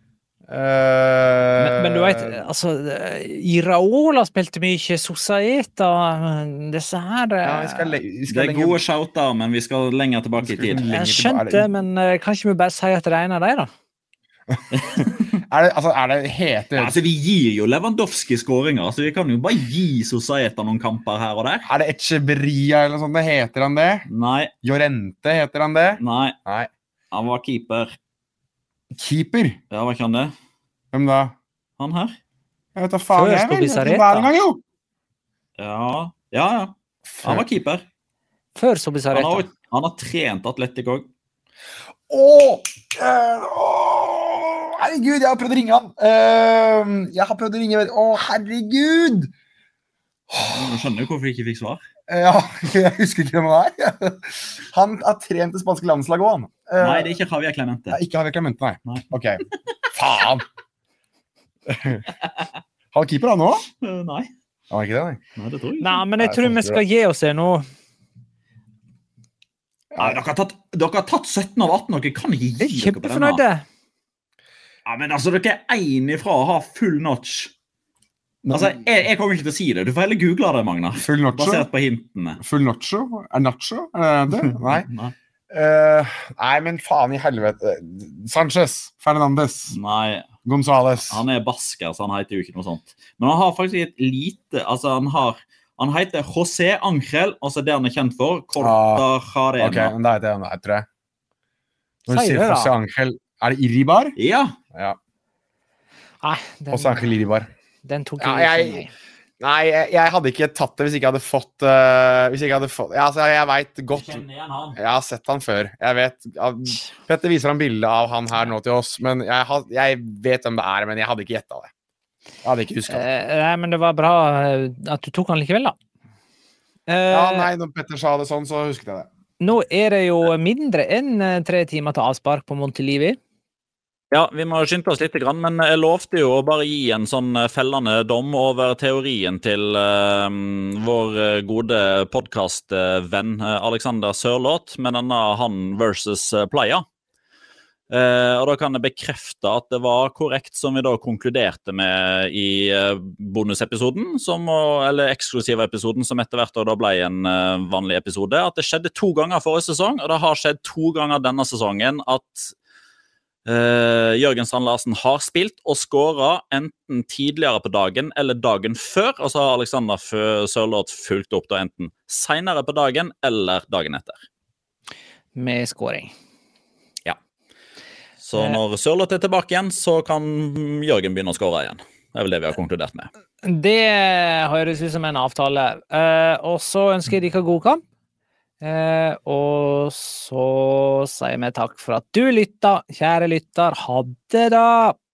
[SPEAKER 1] Men du vet, altså, Iraola spilte mye, Sosaeta, disse her...
[SPEAKER 4] Ja,
[SPEAKER 3] Det gode shouter, men vi skal lenger tilbake i tid.
[SPEAKER 1] Jeg skjønte det, men kan ikke vi bare si at det ene av deg, da?
[SPEAKER 4] Heter...
[SPEAKER 3] Altså, vi gir jo Lewandowski-skåringer, så vi kan jo bare gi Sosaeta noen kamper her og der.
[SPEAKER 4] det Echeverria eller noe sånt? Heter han det?
[SPEAKER 3] Nei.
[SPEAKER 4] Llorente, heter han det?
[SPEAKER 3] Nei.
[SPEAKER 4] Nei.
[SPEAKER 3] Han var keeper.
[SPEAKER 4] Keeper?
[SPEAKER 3] Ja, hva kan det?
[SPEAKER 4] Hvem da?
[SPEAKER 3] Han her?
[SPEAKER 4] Jeg vet da faen,
[SPEAKER 1] Før
[SPEAKER 4] jeg vel.
[SPEAKER 1] Stobisareta.
[SPEAKER 4] Hver gang, jo.
[SPEAKER 3] Ja. Han var keeper.
[SPEAKER 1] Før Stobisareta.
[SPEAKER 3] Han har trent Atletic også.
[SPEAKER 4] Herregud, jeg har prøvd å ringe han. Herregud!
[SPEAKER 3] Du skjønner jo hvorfor jeg ikke fikk svar.
[SPEAKER 4] Ja, jeg husker ikke hvem han Han har trent det spanske landslaget også, han.
[SPEAKER 3] Nei, det ikke Javier Clemente.
[SPEAKER 4] Nei, ikke Javier Clemente, nei.
[SPEAKER 3] Nei.
[SPEAKER 4] Ok, faen! Har keeper han nå?
[SPEAKER 3] Nei.
[SPEAKER 4] Han ikke det, nei.
[SPEAKER 3] Nei, det tror jeg ikke.
[SPEAKER 1] Nei, men jeg tror vi skal gi oss det nå.
[SPEAKER 3] Nei, dere har tatt 17 av 18, dere kan ikke gi dere på
[SPEAKER 1] Kjempefornøyde.
[SPEAKER 3] denne. Ja, men altså, dere en ifra å ha full notch. Altså, jeg kommer ikke til å si det. Du får heller google det, Magna.
[SPEAKER 4] Full nacho?
[SPEAKER 3] Basert på hintene.
[SPEAKER 4] Full nacho? Nacho? Det? Nei.
[SPEAKER 3] Nei.
[SPEAKER 4] Nei, men faen i helvete. Sanchez, Fernandes,
[SPEAKER 3] Nei,
[SPEAKER 4] Gonzales.
[SPEAKER 3] han basker, så han heter jo ikke noe sånt. Men han har faktisk et lite, altså han heter José Ángel, altså det han kjent for, Cortajarena.
[SPEAKER 4] Ok, men da heter jeg han, tror jeg. Når du
[SPEAKER 1] Sier
[SPEAKER 4] sier
[SPEAKER 1] det da.
[SPEAKER 4] José Ángel, det Iribar?
[SPEAKER 3] Ja,
[SPEAKER 4] Ja,
[SPEAKER 1] Nei,
[SPEAKER 4] José Ángel Iribar.
[SPEAKER 1] den tok
[SPEAKER 4] Ja,
[SPEAKER 1] jeg ikke med.
[SPEAKER 4] Nei, jeg hadde ikke tatt det hvis ikke jeg hadde fått ja, altså, jeg vet godt
[SPEAKER 3] kjenner igjen han.
[SPEAKER 4] Jeg har sett han før. Jeg vet Petter viser han bilde av han her nå til oss, men jeg vet hvem det men jeg hadde ikke gjettet det. Jeg hadde ikke husket det.
[SPEAKER 1] Nei, men det var bra at du tok han likevel, da.
[SPEAKER 4] Ja, nei, når Petter sa det sånn, så husket jeg det.
[SPEAKER 1] Nå det jo mindre enn 3 timer til avspark på Montelivi.
[SPEAKER 3] Ja, vi må skynde oss litt, men jeg lovte jo å bare gi en sånn fellende dom over teorien til vår gode podcastvenn Alexander Sørloth, med denne han versus Playa. Og da kan jeg bekrefte at det var korrekt som vi da konkluderte med i bonusepisoden, eller eksklusive episoden, som etter hvert da ble en vanlig episode, at det skjedde 2 ganger forrige sesong, og det har skjedd 2 ganger denne sesongen at Jørgen Strand Larsen har spilt og skåret enten tidligere på dagen eller dagen før, og så har Alexander Sørloth fulgt opp da enten senere på dagen eller dagen etter.
[SPEAKER 1] Med skåring.
[SPEAKER 3] Ja. Så når Sørloth tilbake igjen, så kan Jørgen begynne å skåre igjen. Det vel det vi har konkludert med.
[SPEAKER 1] Det høres ut som en avtale. Og så ønsker jeg dere god kamp. Og så sier vi takk for at du lytta, kjære lytter. Ha det da!